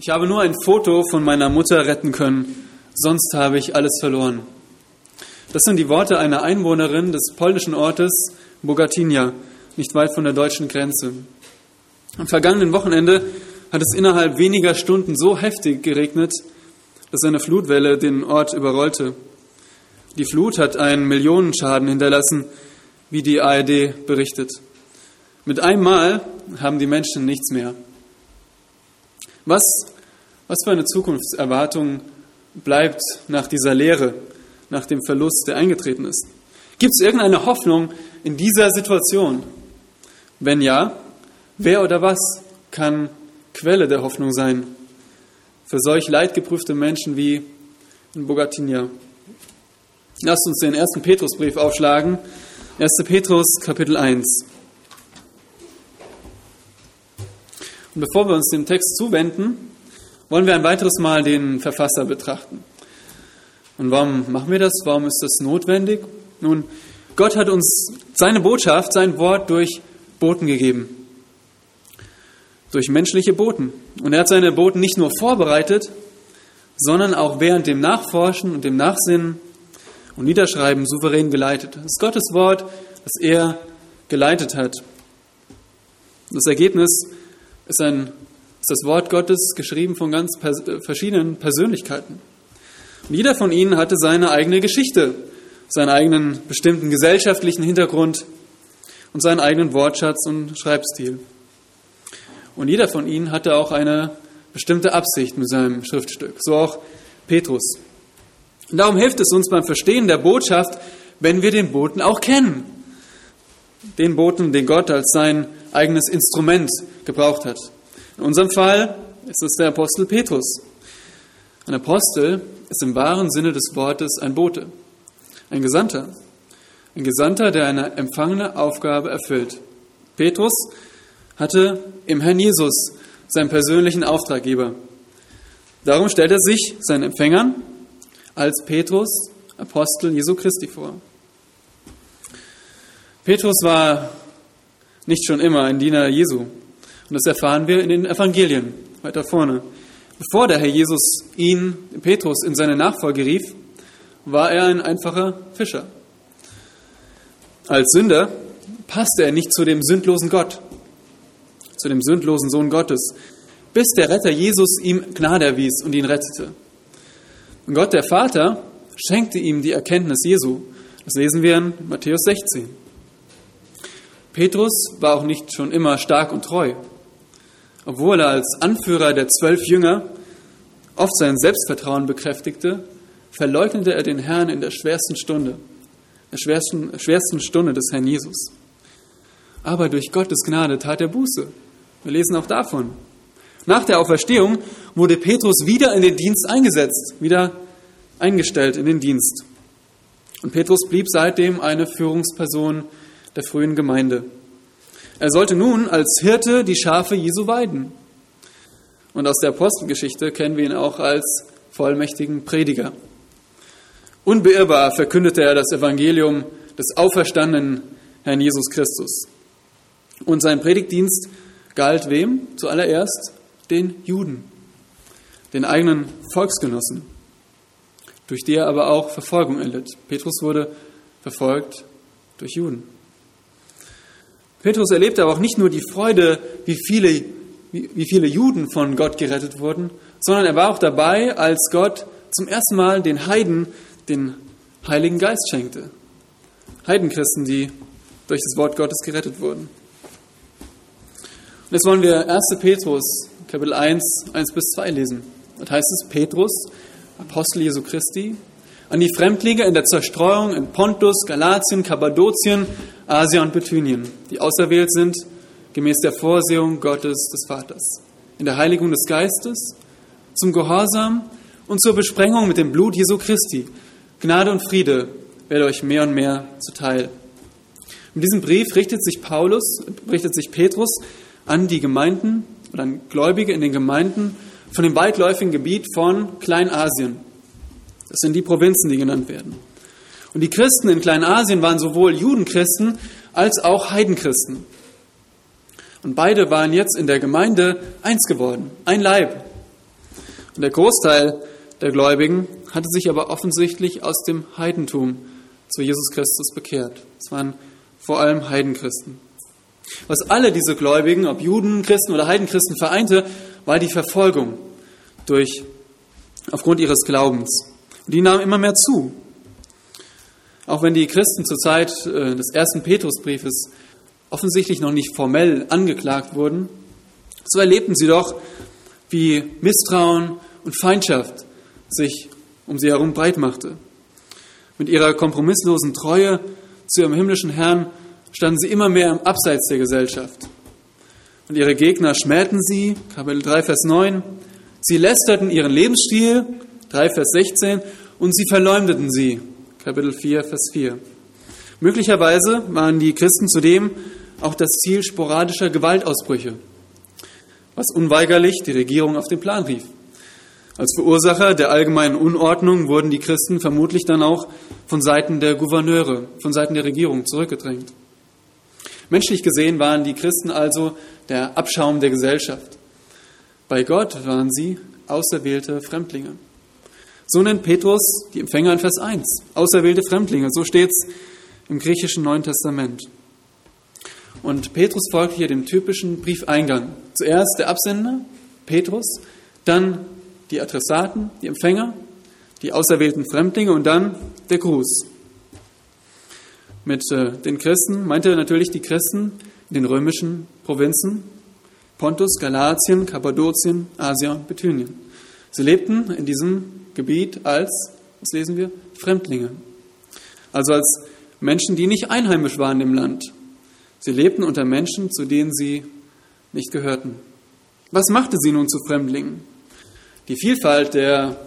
Ich habe nur ein Foto von meiner Mutter retten können, sonst habe ich alles verloren. Das sind die Worte einer Einwohnerin des polnischen Ortes Bogatynia, nicht weit von der deutschen Grenze. Am vergangenen Wochenende hat es innerhalb weniger Stunden so heftig geregnet, dass eine Flutwelle den Ort überrollte. Die Flut hat einen Millionenschaden hinterlassen, wie die ARD berichtet. Mit einem Mal haben die Menschen nichts mehr. Was für eine Zukunftserwartung bleibt nach dieser Leere, nach dem Verlust, der eingetreten ist? Gibt es irgendeine Hoffnung in dieser Situation? Wenn ja, wer oder was kann Quelle der Hoffnung sein für solch leidgeprüfte Menschen wie in Bogatynia? Lasst uns den 1. Petrusbrief aufschlagen. 1. Petrus, Kapitel 1. Und bevor wir uns dem Text zuwenden, wollen wir ein weiteres Mal den Verfasser betrachten. Und warum machen wir das? Warum ist das notwendig? Nun, Gott hat uns seine Botschaft, sein Wort durch Boten gegeben. Durch menschliche Boten. Und er hat seine Boten nicht nur vorbereitet, sondern auch während dem Nachforschen und dem Nachsinnen und Niederschreiben souverän geleitet. Das ist Gottes Wort, das er geleitet hat. Das Ergebnis ist das Wort Gottes, geschrieben von ganz verschiedenen Persönlichkeiten. Und jeder von ihnen hatte seine eigene Geschichte, seinen eigenen bestimmten gesellschaftlichen Hintergrund und seinen eigenen Wortschatz und Schreibstil. Und jeder von ihnen hatte auch eine bestimmte Absicht mit seinem Schriftstück, so auch Petrus. Und darum hilft es uns beim Verstehen der Botschaft, wenn wir den Boten auch kennen. Den Boten, den Gott als sein eigenes Instrument gebraucht hat. In unserem Fall ist es der Apostel Petrus. Ein Apostel ist im wahren Sinne des Wortes ein Bote, ein Gesandter. Ein Gesandter, der eine empfangene Aufgabe erfüllt. Petrus hatte im Herrn Jesus seinen persönlichen Auftraggeber. Darum stellt er sich seinen Empfängern als Petrus, Apostel Jesu Christi vor. Petrus war nicht schon immer ein Diener Jesu. Und das erfahren wir in den Evangelien, weiter vorne. Bevor der Herr Jesus Petrus, in seine Nachfolge rief, war er ein einfacher Fischer. Als Sünder passte er nicht zu dem sündlosen Gott, zu dem sündlosen Sohn Gottes, bis der Retter Jesus ihm Gnade erwies und ihn rettete. Und Gott, der Vater, schenkte ihm die Erkenntnis Jesu. Das lesen wir in Matthäus 16. Petrus war auch nicht schon immer stark und treu. Obwohl er als Anführer der 12 Jünger oft sein Selbstvertrauen bekräftigte, verleugnete er den Herrn in der schwersten Stunde des Herrn Jesus. Aber durch Gottes Gnade tat er Buße. Wir lesen auch davon. Nach der Auferstehung wurde Petrus wieder in den Dienst eingesetzt, wieder eingestellt in den Dienst. Und Petrus blieb seitdem eine Führungsperson der frühen Gemeinde. Er sollte nun als Hirte die Schafe Jesu weiden. Und aus der Apostelgeschichte kennen wir ihn auch als vollmächtigen Prediger. Unbeirrbar verkündete er das Evangelium des auferstandenen Herrn Jesus Christus. Und sein Predigtdienst galt wem? Zuallererst den Juden, den eigenen Volksgenossen, durch die er aber auch Verfolgung erlitt. Petrus wurde verfolgt durch Juden. Petrus erlebte aber auch nicht nur die Freude, wie viele Juden von Gott gerettet wurden, sondern er war auch dabei, als Gott zum ersten Mal den Heiden den Heiligen Geist schenkte. Heidenchristen, die durch das Wort Gottes gerettet wurden. Und jetzt wollen wir 1. Petrus, Kapitel 1, 1-2 lesen. Das heißt es, Petrus, Apostel Jesu Christi, an die Fremdlinge in der Zerstreuung in Pontus, Galatien, Kappadokien, Asien und Bithynien, die auserwählt sind, gemäß der Vorsehung Gottes des Vaters, in der Heiligung des Geistes, zum Gehorsam und zur Besprengung mit dem Blut Jesu Christi. Gnade und Friede werde euch mehr und mehr zuteil. In diesem Brief richtet sich Petrus an die Gemeinden oder an Gläubige in den Gemeinden von dem weitläufigen Gebiet von Kleinasien. Das sind die Provinzen, die genannt werden. Und die Christen in Kleinasien waren sowohl Judenchristen als auch Heidenchristen. Und beide waren jetzt in der Gemeinde eins geworden, ein Leib. Und der Großteil der Gläubigen hatte sich aber offensichtlich aus dem Heidentum zu Jesus Christus bekehrt. Es waren vor allem Heidenchristen. Was alle diese Gläubigen, ob Juden, Christen oder Heidenchristen, vereinte, war die Verfolgung aufgrund ihres Glaubens. Und die nahm immer mehr zu. Auch wenn die Christen zur Zeit des ersten Petrusbriefes offensichtlich noch nicht formell angeklagt wurden, so erlebten sie doch, wie Misstrauen und Feindschaft sich um sie herum breit machte. Mit ihrer kompromisslosen Treue zu ihrem himmlischen Herrn standen sie immer mehr im Abseits der Gesellschaft. Und ihre Gegner schmähten sie, Kapitel 3, Vers 9, sie lästerten ihren Lebensstil, 3, Vers 16, und sie verleumdeten sie, Kapitel 4, Vers 4. Möglicherweise waren die Christen zudem auch das Ziel sporadischer Gewaltausbrüche, was unweigerlich die Regierung auf den Plan rief. Als Verursacher der allgemeinen Unordnung wurden die Christen vermutlich dann auch von Seiten der Gouverneure, von Seiten der Regierung zurückgedrängt. Menschlich gesehen waren die Christen also der Abschaum der Gesellschaft. Bei Gott waren sie auserwählte Fremdlinge. So nennt Petrus die Empfänger in Vers 1, auserwählte Fremdlinge. So steht es im griechischen Neuen Testament. Und Petrus folgt hier dem typischen Briefeingang. Zuerst der Absender, Petrus, dann die Adressaten, die Empfänger, die auserwählten Fremdlinge und dann der Gruß. Mit den Christen meint er natürlich die Christen in den römischen Provinzen Pontus, Galatien, Kappadokien, Asien und Bithynien. Sie lebten in diesem Gebiet als, was lesen wir, Fremdlinge. Also als Menschen, die nicht einheimisch waren im Land. Sie lebten unter Menschen, zu denen sie nicht gehörten. Was machte sie nun zu Fremdlingen? Die Vielfalt der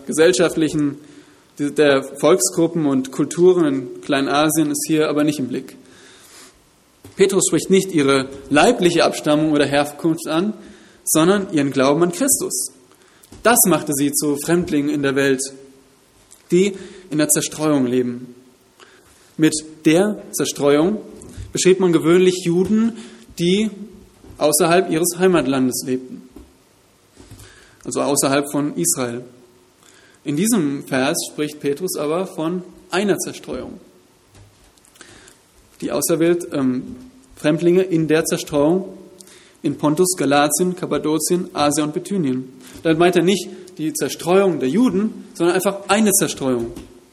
der Volksgruppen und Kulturen in Kleinasien ist hier aber nicht im Blick. Petrus spricht nicht ihre leibliche Abstammung oder Herkunft an, sondern ihren Glauben an Christus. Das machte sie zu Fremdlingen in der Welt, die in der Zerstreuung leben. Mit der Zerstreuung beschrieb man gewöhnlich Juden, die außerhalb ihres Heimatlandes lebten, also außerhalb von Israel. In diesem Vers spricht Petrus aber von einer Zerstreuung. Die Fremdlinge in der Zerstreuung in Pontus, Galatien, Kappadokien, Asien und Bithynien. Damit meint er nicht die Zerstreuung der Juden, sondern einfach eine Zerstreuung.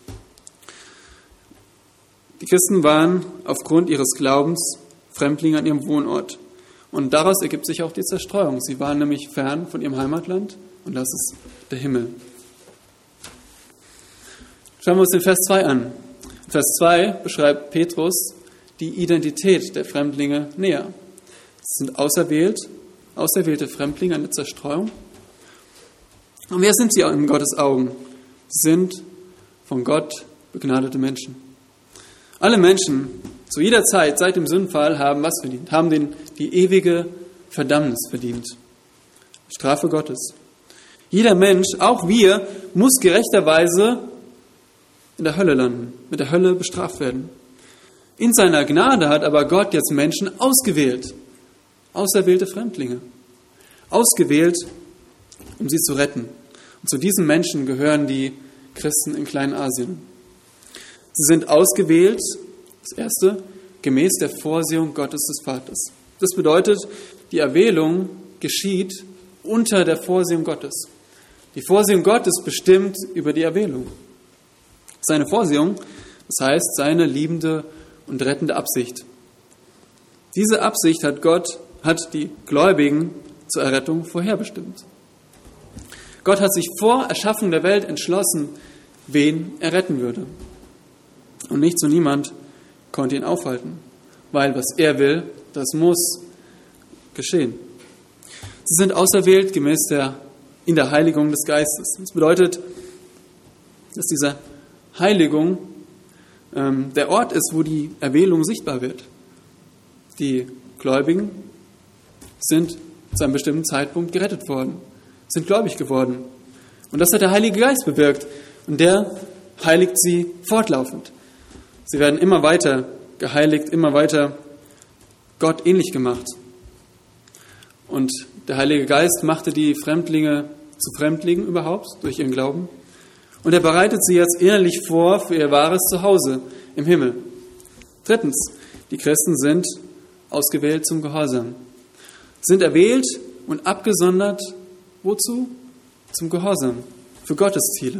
Die Christen waren aufgrund ihres Glaubens Fremdlinge an ihrem Wohnort. Und daraus ergibt sich auch die Zerstreuung. Sie waren nämlich fern von ihrem Heimatland und das ist der Himmel. Schauen wir uns den Vers 2 an. In Vers 2 beschreibt Petrus die Identität der Fremdlinge näher. Es sind auserwählte Fremdlinge an der Zerstreuung. Und wer sind sie in Gottes Augen? Sie sind von Gott begnadete Menschen. Alle Menschen zu jeder Zeit seit dem Sündenfall haben was verdient? Haben die ewige Verdammnis verdient. Strafe Gottes. Jeder Mensch, auch wir, muss gerechterweise in der Hölle landen, mit der Hölle bestraft werden. In seiner Gnade hat aber Gott jetzt Menschen ausgewählt, auserwählte Fremdlinge, ausgewählt, um sie zu retten. Und zu diesen Menschen gehören die Christen in Kleinasien. Sie sind ausgewählt, das Erste, gemäß der Vorsehung Gottes des Vaters. Das bedeutet, die Erwählung geschieht unter der Vorsehung Gottes. Die Vorsehung Gottes bestimmt über die Erwählung. Seine Vorsehung, das heißt seine liebende und rettende Absicht. Diese Absicht hat die Gläubigen zur Errettung vorherbestimmt. Gott hat sich vor Erschaffung der Welt entschlossen, wen er retten würde. Und nichts und niemand konnte ihn aufhalten, weil was er will, das muss geschehen. Sie sind auserwählt in der Heiligung des Geistes. Das bedeutet, dass diese Heiligung der Ort ist, wo die Erwählung sichtbar wird. Die Gläubigen sind zu einem bestimmten Zeitpunkt gerettet worden, sind gläubig geworden. Und das hat der Heilige Geist bewirkt. Und der heiligt sie fortlaufend. Sie werden immer weiter geheiligt, immer weiter Gott ähnlich gemacht. Und der Heilige Geist machte die Fremdlinge zu Fremdlingen überhaupt durch ihren Glauben. Und er bereitet sie jetzt innerlich vor für ihr wahres Zuhause im Himmel. Drittens, die Christen sind ausgewählt zum Gehorsam. Sind erwählt und abgesondert, wozu? Zum Gehorsam, für Gottes Ziele.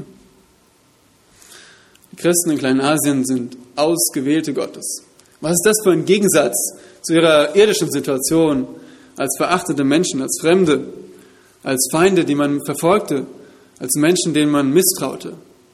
Die Christen in Kleinasien sind Ausgewählte Gottes. Was ist das für ein Gegensatz zu ihrer irdischen Situation als verachtete Menschen, als Fremde, als Feinde, die man verfolgte, als Menschen, denen man misstraute.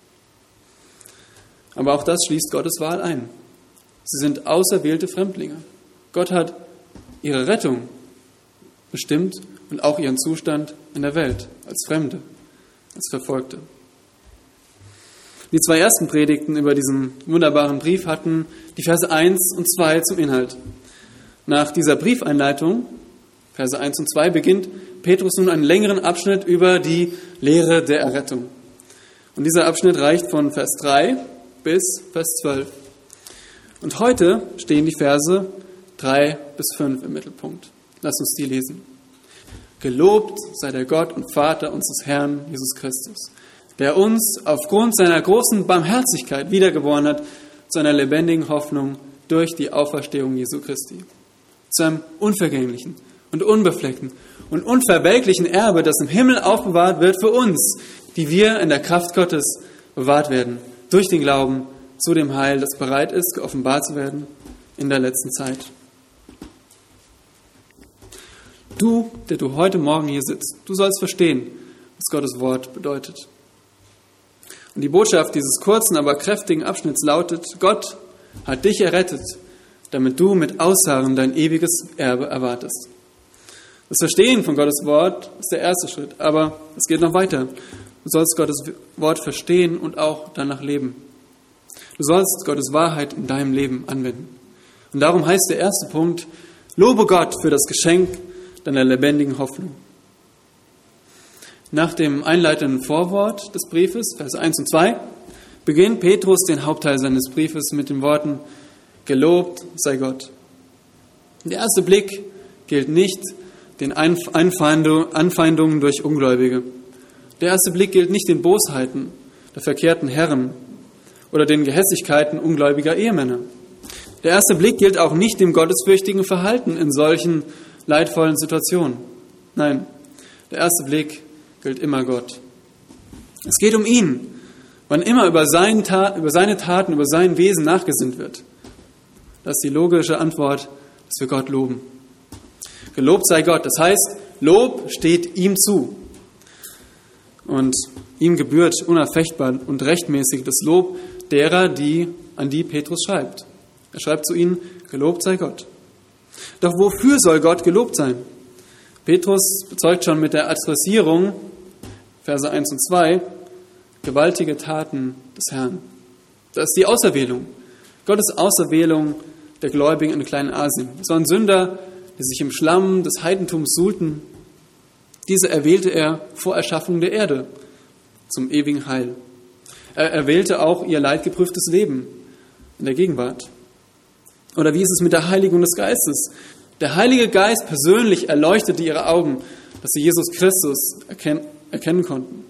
Aber auch das schließt Gottes Wahl ein. Sie sind auserwählte Fremdlinge. Gott hat ihre Rettung bestimmt und auch ihren Zustand in der Welt als Fremde, als Verfolgte. Die zwei ersten Predigten über diesen wunderbaren Brief hatten die Verse 1 und 2 zum Inhalt. Nach dieser Briefeinleitung, Verse 1 und 2, beginnt Petrus nun einen längeren Abschnitt über die Lehre der Errettung. Und dieser Abschnitt reicht von Vers 3 bis Vers 12. Und heute stehen die Verse 3 bis 5 im Mittelpunkt. Lass uns die lesen. Gelobt sei der Gott und Vater unseres Herrn Jesus Christus, der uns aufgrund seiner großen Barmherzigkeit wiedergeboren hat zu einer lebendigen Hoffnung durch die Auferstehung Jesu Christi, zu einem unvergänglichen und unbefleckten und unverwelklichen Erbe, das im Himmel aufbewahrt wird für uns, die wir in der Kraft Gottes bewahrt werden, durch den Glauben zu dem Heil, das bereit ist, geoffenbart zu werden in der letzten Zeit. Du, der du heute Morgen hier sitzt, du sollst verstehen, was Gottes Wort bedeutet. Und die Botschaft dieses kurzen, aber kräftigen Abschnitts lautet: Gott hat dich errettet, damit du mit Ausharren dein ewiges Erbe erwartest. Das Verstehen von Gottes Wort ist der erste Schritt, aber es geht noch weiter. Du sollst Gottes Wort verstehen und auch danach leben. Du sollst Gottes Wahrheit in deinem Leben anwenden. Und darum heißt der erste Punkt: Lobe Gott für das Geschenk deiner lebendigen Hoffnung. Nach dem einleitenden Vorwort des Briefes, Vers 1 und 2, beginnt Petrus den Hauptteil seines Briefes mit den Worten: Gelobt sei Gott. Der erste Blick gilt nicht den Anfeindungen durch Ungläubige. Der erste Blick gilt nicht den Bosheiten der verkehrten Herren oder den Gehässigkeiten ungläubiger Ehemänner. Der erste Blick gilt auch nicht dem gottesfürchtigen Verhalten in solchen leidvollen Situationen. Nein, der erste Blick gilt immer Gott. Es geht um ihn, wann immer über seine Taten, über sein Wesen nachgesinnt wird. Das ist die logische Antwort, dass wir Gott loben. Gelobt sei Gott, das heißt, Lob steht ihm zu. Und ihm gebührt unerfechtbar und rechtmäßig das Lob derer, an die Petrus schreibt. Er schreibt zu ihnen: Gelobt sei Gott. Doch wofür soll Gott gelobt sein? Petrus bezeugt schon mit der Adressierung, Verse 1 und 2, gewaltige Taten des Herrn. Das ist die Auserwählung. Gottes Auserwählung der Gläubigen in Kleinasien. Es waren Sünder, die sich im Schlamm des Heidentums suhlten. Diese erwählte er vor Erschaffung der Erde zum ewigen Heil. Er erwählte auch ihr leidgeprüftes Leben in der Gegenwart. Oder wie ist es mit der Heiligung des Geistes? Der Heilige Geist persönlich erleuchtete ihre Augen, dass sie Jesus Christus erkennen konnten.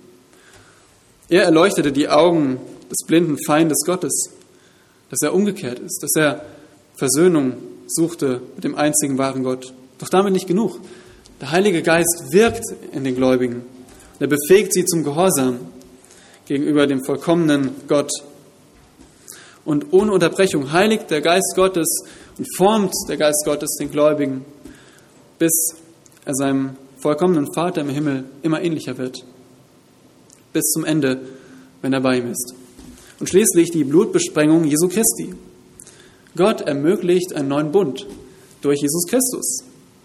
Er erleuchtete die Augen des blinden Feindes Gottes, dass er umgekehrt ist, dass er Versöhnung suchte mit dem einzigen wahren Gott. Doch damit nicht genug. Der Heilige Geist wirkt in den Gläubigen. Er befähigt sie zum Gehorsam gegenüber dem vollkommenen Gott. Und ohne Unterbrechung heiligt der Geist Gottes und formt der Geist Gottes den Gläubigen, bis er seinem vollkommenen Vater im Himmel immer ähnlicher wird. Bis zum Ende, wenn er bei ihm ist. Und schließlich die Blutbesprengung Jesu Christi. Gott ermöglicht einen neuen Bund durch Jesus Christus.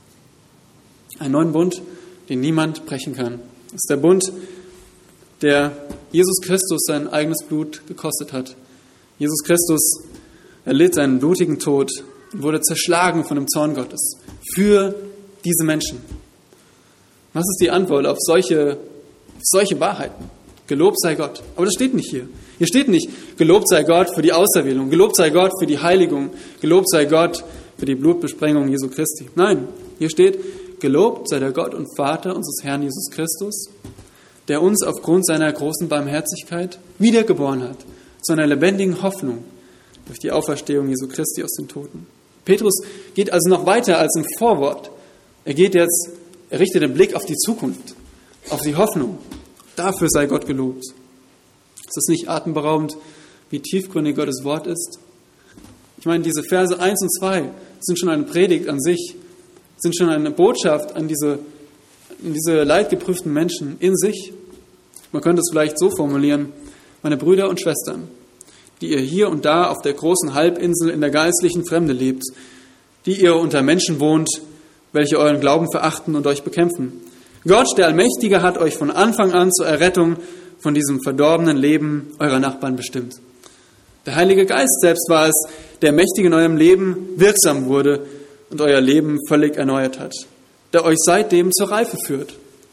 Einen neuen Bund, den niemand brechen kann. Das ist der Bund, der Jesus Christus sein eigenes Blut gekostet hat. Jesus Christus erlitt seinen blutigen Tod und wurde zerschlagen von dem Zorn Gottes für diese Menschen. Was ist die Antwort auf solche Wahrheiten? Gelobt sei Gott. Aber das steht nicht hier. Hier steht nicht: Gelobt sei Gott für die Auserwählung, gelobt sei Gott für die Heiligung, gelobt sei Gott für die Blutbesprengung Jesu Christi. Nein, hier steht: Gelobt sei der Gott und Vater unseres Herrn Jesus Christus, der uns aufgrund seiner großen Barmherzigkeit wiedergeboren hat, zu einer lebendigen Hoffnung durch die Auferstehung Jesu Christi aus den Toten. Petrus geht also noch weiter als im Vorwort. Er richtet den Blick auf die Zukunft, auf die Hoffnung. Dafür sei Gott gelobt. Ist das nicht atemberaubend, wie tiefgründig Gottes Wort ist? Ich meine, diese Verse 1 und 2 sind schon eine Predigt an sich, sind schon eine Botschaft an diese leidgeprüften Menschen in sich. Man könnte es vielleicht so formulieren: Meine Brüder und Schwestern, die ihr hier und da auf der großen Halbinsel in der geistlichen Fremde lebt, die ihr unter Menschen wohnt, welche euren Glauben verachten und euch bekämpfen. Gott, der Allmächtige, hat euch von Anfang an zur Errettung von diesem verdorbenen Leben eurer Nachbarn bestimmt. Der Heilige Geist selbst war es, der mächtig in eurem Leben wirksam wurde und euer Leben völlig erneuert hat, der euch seitdem zur Reife führt.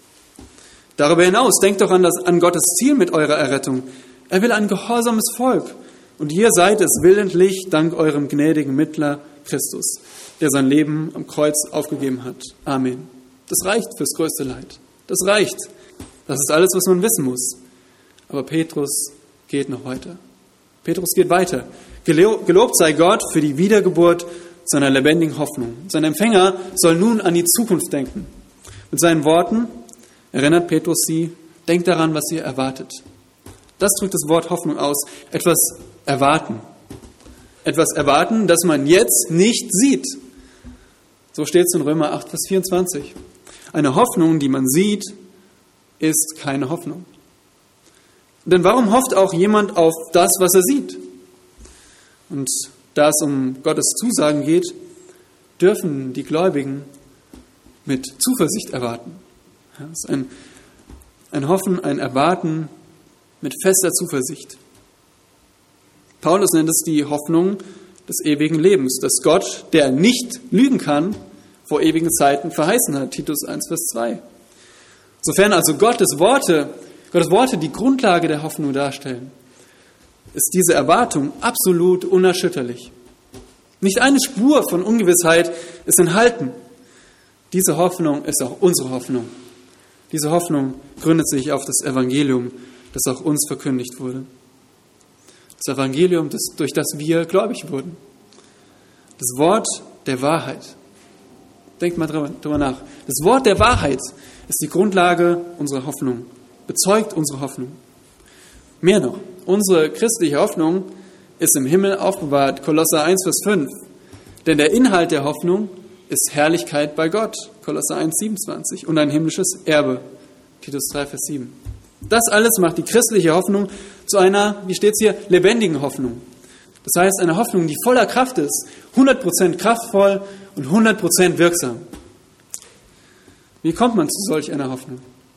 Darüber hinaus denkt doch an Gottes Ziel mit eurer Errettung. Er will ein gehorsames Volk. Und ihr seid es willentlich dank eurem gnädigen Mittler Christus, der sein Leben am Kreuz aufgegeben hat. Amen. Das reicht fürs größte Leid. Das reicht. Das ist alles, was man wissen muss. Aber Petrus geht noch weiter. Petrus geht weiter. Gelobt sei Gott für die Wiedergeburt zu einer lebendigen Hoffnung. Sein Empfänger soll nun an die Zukunft denken. Mit seinen Worten erinnert Petrus sie: Denkt daran, was ihr erwartet. Das drückt das Wort Hoffnung aus. Etwas erwarten. Etwas erwarten, das man jetzt nicht sieht. So steht es in Römer 8, Vers 24. Eine Hoffnung, die man sieht, ist keine Hoffnung. Denn warum hofft auch jemand auf das, was er sieht? Und da es um Gottes Zusagen geht, dürfen die Gläubigen mit Zuversicht erwarten. Ja, das ist ein Hoffen, ein Erwarten mit fester Zuversicht. Paulus nennt es die Hoffnung des ewigen Lebens, das Gott, der nicht lügen kann, vor ewigen Zeiten verheißen hat. Titus 1, Vers 2. Sofern also Gottes Worte die Grundlage der Hoffnung darstellen, ist diese Erwartung absolut unerschütterlich. Nicht eine Spur von Ungewissheit ist enthalten. Diese Hoffnung ist auch unsere Hoffnung. Diese Hoffnung gründet sich auf das Evangelium, das auch uns verkündigt wurde. Das Evangelium, durch das wir gläubig wurden. Das Wort der Wahrheit. Denkt mal drüber nach. Das Wort der Wahrheit ist die Grundlage unserer Hoffnung, bezeugt unsere Hoffnung. Mehr noch, unsere christliche Hoffnung ist im Himmel aufbewahrt, Kolosser 1, Vers 5. Denn der Inhalt der Hoffnung ist Herrlichkeit bei Gott, Kolosser 1, 27. Und ein himmlisches Erbe, Titus 3, Vers 7. Das alles macht die christliche Hoffnung zu einer, wie steht es hier, lebendigen Hoffnung. Das heißt, eine Hoffnung, die voller Kraft ist, 100% kraftvoll und 100% wirksam. Wie kommt man zu solch einer Hoffnung?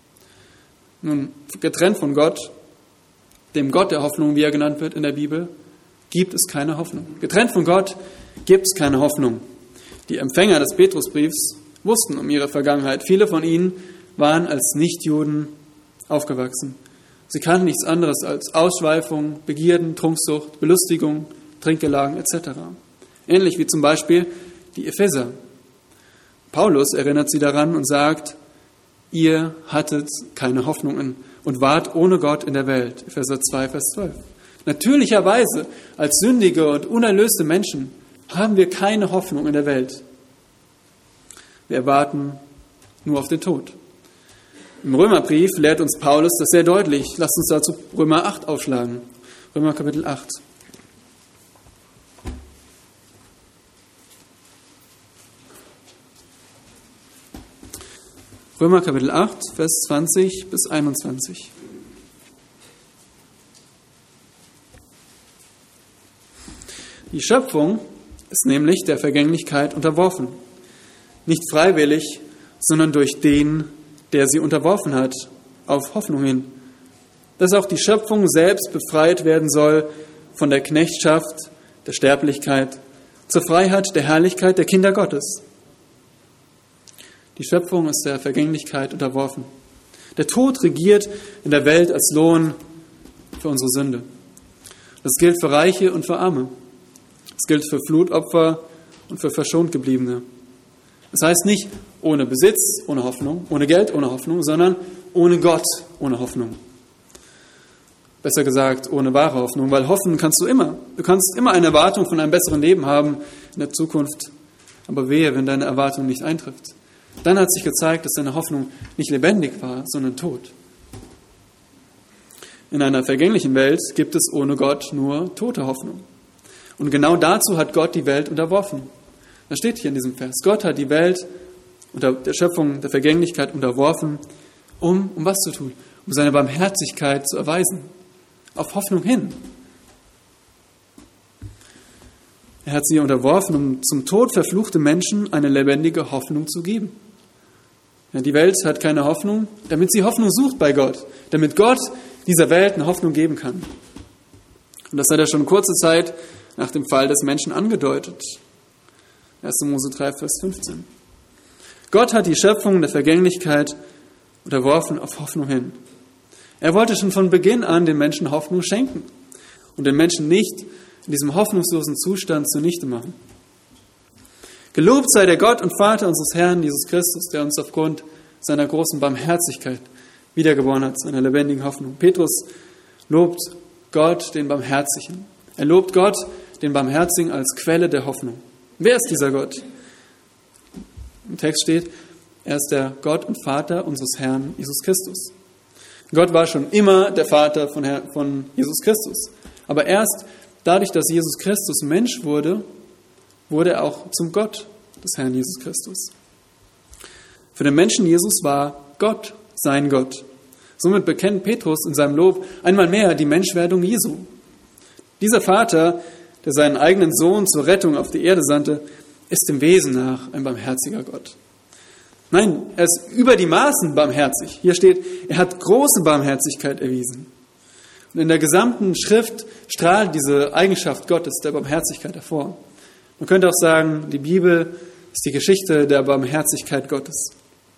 Nun, getrennt von Gott, dem Gott der Hoffnung, wie er genannt wird in der Bibel, gibt es keine Hoffnung. Getrennt von Gott gibt es keine Hoffnung. Die Empfänger des Petrusbriefs wussten um ihre Vergangenheit. Viele von ihnen waren als Nichtjuden aufgewachsen. Sie kannten nichts anderes als Ausschweifung, Begierden, Trunksucht, Belustigung, Trinkgelagen etc. Ähnlich wie zum Beispiel die Epheser. Paulus erinnert sie daran und sagt: Ihr hattet keine Hoffnung und wart ohne Gott in der Welt. Epheser 2, Vers 12. Natürlicherweise, als sündige und unerlöste Menschen, haben wir keine Hoffnung in der Welt. Wir erwarten nur auf den Tod. Im Römerbrief lehrt uns Paulus das sehr deutlich. Lasst uns dazu Römer 8 aufschlagen. Römer Kapitel 8. Römer Kapitel 8, Vers 20 bis 21. Die Schöpfung ist nämlich der Vergänglichkeit unterworfen. Nicht freiwillig, sondern durch den, der sie unterworfen hat, auf Hoffnung hin, dass auch die Schöpfung selbst befreit werden soll von der Knechtschaft, der Sterblichkeit, zur Freiheit der Herrlichkeit der Kinder Gottes. Die Schöpfung ist der Vergänglichkeit unterworfen. Der Tod regiert in der Welt als Lohn für unsere Sünde. Das gilt für Reiche und für Arme. Es gilt für Flutopfer und für verschont Gebliebene. Das heißt nicht ohne Besitz, ohne Hoffnung, ohne Geld, ohne Hoffnung, sondern ohne Gott, ohne Hoffnung. Besser gesagt, ohne wahre Hoffnung, weil hoffen kannst du immer. Du kannst immer eine Erwartung von einem besseren Leben haben in der Zukunft, aber wehe, wenn deine Erwartung nicht eintrifft. Dann hat sich gezeigt, dass deine Hoffnung nicht lebendig war, sondern tot. In einer vergänglichen Welt gibt es ohne Gott nur tote Hoffnung. Und genau dazu hat Gott die Welt unterworfen. Das steht hier in diesem Vers. Gott hat die Welt unter der Schöpfung der Vergänglichkeit unterworfen, um was zu tun? Um seine Barmherzigkeit zu erweisen. Auf Hoffnung hin. Er hat sie unterworfen, um zum Tod verfluchte Menschen eine lebendige Hoffnung zu geben. Ja, die Welt hat keine Hoffnung, damit sie Hoffnung sucht bei Gott. Damit Gott dieser Welt eine Hoffnung geben kann. Und das hat er schon kurze Zeit nach dem Fall des Menschen angedeutet. 1. Mose 3, Vers 15. Gott hat die Schöpfung der Vergänglichkeit unterworfen auf Hoffnung hin. Er wollte schon von Beginn an den Menschen Hoffnung schenken und den Menschen nicht in diesem hoffnungslosen Zustand zunichte machen. Gelobt sei der Gott und Vater unseres Herrn Jesus Christus, der uns aufgrund seiner großen Barmherzigkeit wiedergeboren hat zu einer lebendigen Hoffnung. Petrus lobt Gott, den Barmherzigen. Er lobt Gott, den Barmherzigen, als Quelle der Hoffnung. Wer ist dieser Gott? Im Text steht, er ist der Gott und Vater unseres Herrn Jesus Christus. Gott war schon immer der Vater von Jesus Christus. Aber erst dadurch, dass Jesus Christus Mensch wurde, wurde er auch zum Gott des Herrn Jesus Christus. Für den Menschen Jesus war Gott sein Gott. Somit bekennt Petrus in seinem Lob einmal mehr die Menschwerdung Jesu. Dieser Vater, der seinen eigenen Sohn zur Rettung auf die Erde sandte, ist dem Wesen nach ein barmherziger Gott. Nein, er ist über die Maßen barmherzig. Hier steht, er hat große Barmherzigkeit erwiesen. Und in der gesamten Schrift strahlt diese Eigenschaft Gottes, der Barmherzigkeit, hervor. Man könnte auch sagen, die Bibel ist die Geschichte der Barmherzigkeit Gottes.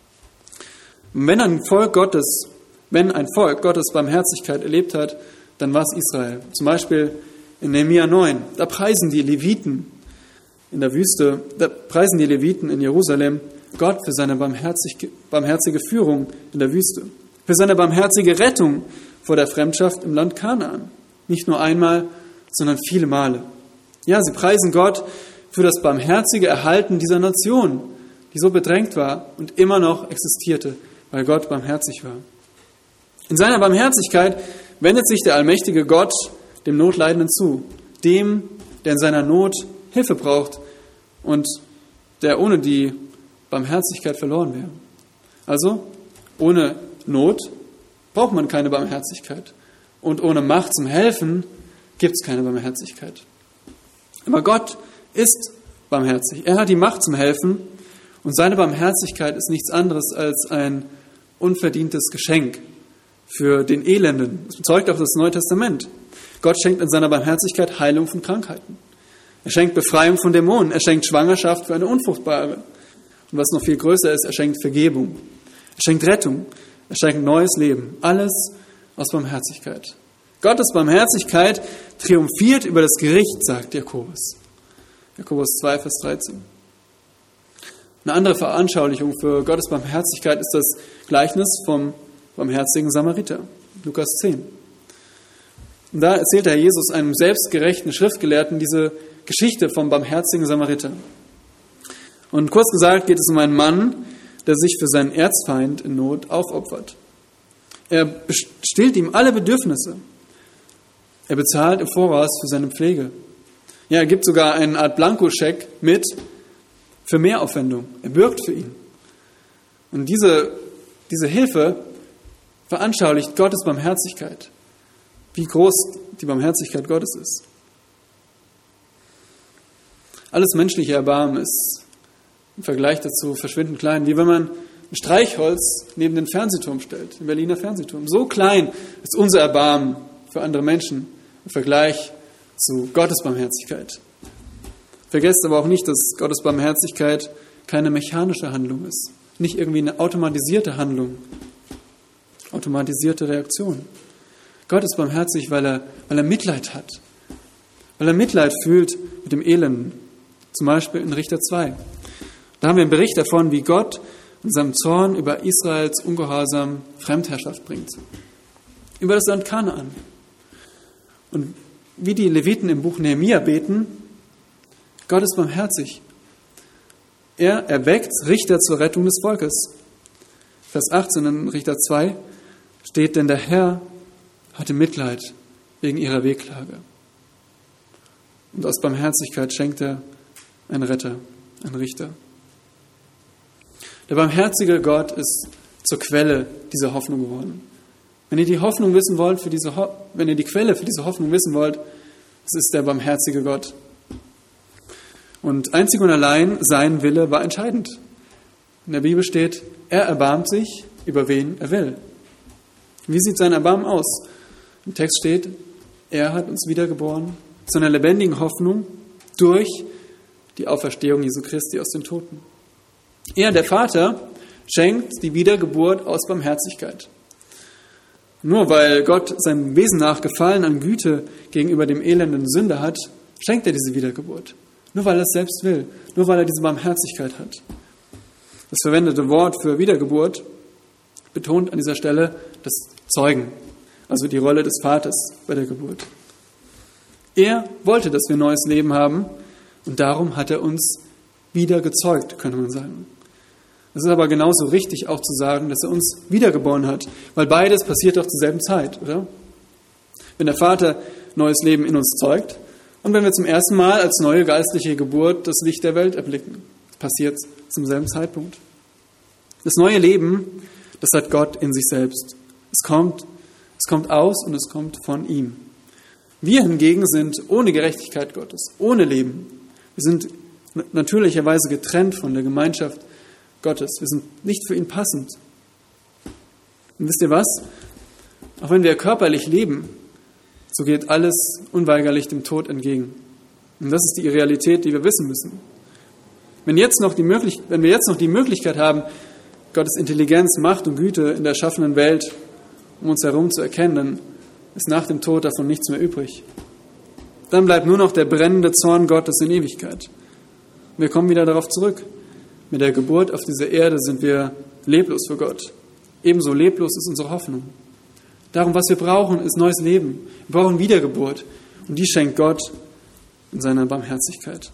Und wenn ein Volk Gottes Barmherzigkeit erlebt hat, dann war es Israel. Zum Beispiel in Nehemia 9, da preisen die Leviten in der Wüste, da preisen die Leviten in Jerusalem Gott für seine barmherzige Führung in der Wüste, für seine barmherzige Rettung vor der Fremdschaft im Land Kanaan. Nicht nur einmal, sondern viele Male. Ja, sie preisen Gott für das barmherzige Erhalten dieser Nation, die so bedrängt war und immer noch existierte, weil Gott barmherzig war. In seiner Barmherzigkeit wendet sich der allmächtige Gott dem Notleidenden zu, dem, der in seiner Not Hilfe braucht und der ohne die Barmherzigkeit verloren wäre. Also, ohne Not braucht man keine Barmherzigkeit. Und ohne Macht zum Helfen gibt es keine Barmherzigkeit. Aber Gott ist barmherzig. Er hat die Macht zum Helfen und seine Barmherzigkeit ist nichts anderes als ein unverdientes Geschenk für den Elenden. Das bezeugt auch das Neue Testament. Gott schenkt in seiner Barmherzigkeit Heilung von Krankheiten. Er schenkt Befreiung von Dämonen. Er schenkt Schwangerschaft für eine Unfruchtbare. Und was noch viel größer ist, er schenkt Vergebung. Er schenkt Rettung. Er schenkt neues Leben. Alles aus Barmherzigkeit. Gottes Barmherzigkeit triumphiert über das Gericht, sagt Jakobus. Jakobus 2, Vers 13. Eine andere Veranschaulichung für Gottes Barmherzigkeit ist das Gleichnis vom barmherzigen Samariter. Lukas 10. Und da erzählt der Herr Jesus einem selbstgerechten Schriftgelehrten diese Geschichte vom barmherzigen Samariter. Und kurz gesagt geht es um einen Mann, der sich für seinen Erzfeind in Not aufopfert. Er stillt ihm alle Bedürfnisse. Er bezahlt im Voraus für seine Pflege. Ja, er gibt sogar eine Art Blankoscheck mit für Mehraufwendung. Er bürgt für ihn. Und diese Hilfe veranschaulicht Gottes Barmherzigkeit. Wie groß die Barmherzigkeit Gottes ist. Alles menschliche Erbarmen ist im Vergleich dazu verschwindend klein, wie wenn man ein Streichholz neben den Fernsehturm stellt, den Berliner Fernsehturm. So klein ist unser Erbarmen für andere Menschen im Vergleich zu Gottes Barmherzigkeit. Vergesst aber auch nicht, dass Gottes Barmherzigkeit keine mechanische Handlung ist, nicht irgendwie eine automatisierte Handlung, automatisierte Reaktion. Gott ist barmherzig, weil er Mitleid hat, weil er Mitleid fühlt mit dem Elenden, zum Beispiel in Richter 2. Da haben wir einen Bericht davon, wie Gott und seinem Zorn über Israels Ungehorsam Fremdherrschaft bringt. Über das Land Kanaan. Und wie die Leviten im Buch Nehemia beten, Gott ist barmherzig. Er erweckt Richter zur Rettung des Volkes. Vers 18 in Richter 2 steht, denn der Herr hatte Mitleid wegen ihrer Wehklage. Und aus Barmherzigkeit schenkt er einen Retter, einen Richter. Der barmherzige Gott ist zur Quelle dieser Hoffnung geworden. Wenn ihr die Hoffnung wissen wollt, wenn ihr die Quelle für diese Hoffnung wissen wollt, es ist der barmherzige Gott. Und einzig und allein sein Wille war entscheidend. In der Bibel steht, er erbarmt sich, über wen er will. Wie sieht sein Erbarmen aus? Im Text steht, er hat uns wiedergeboren zu einer lebendigen Hoffnung durch die Auferstehung Jesu Christi aus den Toten. Er, der Vater, schenkt die Wiedergeburt aus Barmherzigkeit. Nur weil Gott seinem Wesen nach Gefallen an Güte gegenüber dem elenden Sünder hat, schenkt er diese Wiedergeburt. Nur weil er es selbst will, nur weil er diese Barmherzigkeit hat. Das verwendete Wort für Wiedergeburt betont an dieser Stelle das Zeugen, also die Rolle des Vaters bei der Geburt. Er wollte, dass wir neues Leben haben und darum hat er uns wieder gezeugt, könnte man sagen. Es ist aber genauso richtig auch zu sagen, dass er uns wiedergeboren hat, weil beides passiert doch zur selben Zeit, oder? Wenn der Vater neues Leben in uns zeugt und wenn wir zum ersten Mal als neue geistliche Geburt das Licht der Welt erblicken, passiert zum selben Zeitpunkt. Das neue Leben, das hat Gott in sich selbst. Es kommt aus und es kommt von ihm. Wir hingegen sind ohne Gerechtigkeit Gottes, ohne Leben. Wir sind natürlicherweise getrennt von der Gemeinschaft Gottes. Wir sind nicht für ihn passend. Und wisst ihr was? Auch wenn wir körperlich leben, so geht alles unweigerlich dem Tod entgegen. Und das ist die Realität, die wir wissen müssen. Wenn wir jetzt noch die Möglichkeit haben, Gottes Intelligenz, Macht und Güte in der erschaffenen Welt um uns herum zu erkennen, dann ist nach dem Tod davon nichts mehr übrig. Dann bleibt nur noch der brennende Zorn Gottes in Ewigkeit. Wir kommen wieder darauf zurück. Mit der Geburt auf diese Erde sind wir leblos für Gott. Ebenso leblos ist unsere Hoffnung. Darum, was wir brauchen, ist neues Leben. Wir brauchen Wiedergeburt. Und die schenkt Gott in seiner Barmherzigkeit.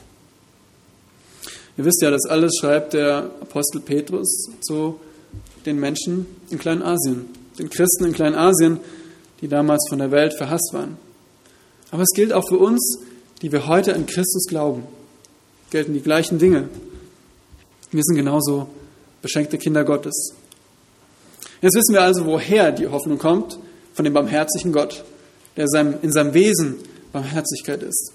Ihr wisst ja, das alles schreibt der Apostel Petrus zu den Menschen in Kleinasien, den Christen in Kleinasien, die damals von der Welt verhasst waren. Aber es gilt auch für uns, die wir heute an Christus glauben. Gelten die gleichen Dinge. Wir sind genauso beschenkte Kinder Gottes. Jetzt wissen wir also, woher die Hoffnung kommt, von dem barmherzigen Gott, der in seinem Wesen Barmherzigkeit ist.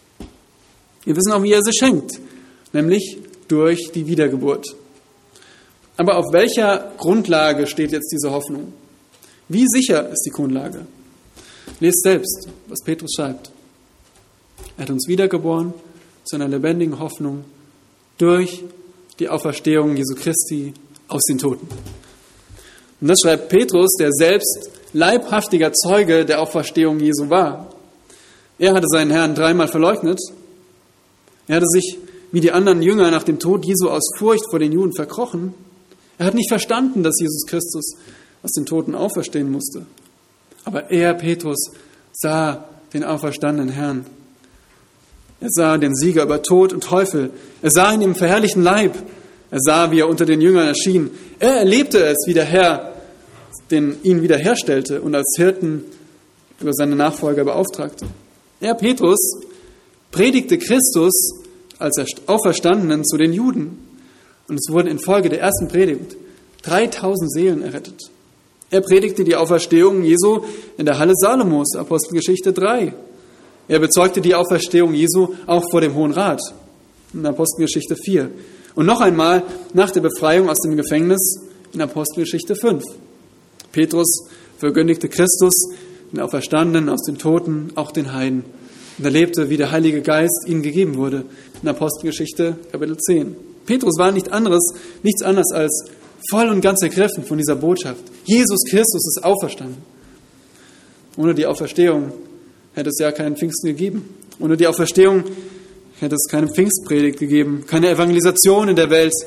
Wir wissen auch, wie er sie schenkt, nämlich durch die Wiedergeburt. Aber auf welcher Grundlage steht jetzt diese Hoffnung? Wie sicher ist die Grundlage? Lest selbst, was Petrus schreibt. Er hat uns wiedergeboren zu einer lebendigen Hoffnung durch die Auferstehung Jesu Christi aus den Toten. Und das schreibt Petrus, der selbst leibhaftiger Zeuge der Auferstehung Jesu war. Er hatte seinen Herrn 3-mal verleugnet. Er hatte sich wie die anderen Jünger nach dem Tod Jesu aus Furcht vor den Juden verkrochen. Er hat nicht verstanden, dass Jesus Christus aus den Toten auferstehen musste. Aber er, Petrus, sah den auferstandenen Herrn. Er sah den Sieger über Tod und Teufel. Er sah ihn im verherrlichten Leib. Er sah, wie er unter den Jüngern erschien. Er erlebte es, wie der Herr ihn wiederherstellte und als Hirten über seine Nachfolger beauftragte. Er, Petrus, predigte Christus als Auferstandenen zu den Juden. Und es wurden infolge der ersten Predigt 3000 Seelen errettet. Er predigte die Auferstehung Jesu in der Halle Salomos, Apostelgeschichte 3. Er bezeugte die Auferstehung Jesu auch vor dem Hohen Rat, in Apostelgeschichte 4. Und noch einmal nach der Befreiung aus dem Gefängnis in Apostelgeschichte 5. Petrus verkündigte Christus, den Auferstandenen aus den Toten, auch den Heiden. Und erlebte, wie der Heilige Geist ihnen gegeben wurde, in Apostelgeschichte Kapitel 10. Petrus war nichts anderes als voll und ganz ergriffen von dieser Botschaft. Jesus Christus ist auferstanden. Ohne die Auferstehung hätte es ja keinen Pfingsten gegeben. Ohne die Auferstehung hätte es keine Pfingstpredigt gegeben, keine Evangelisation in der Welt,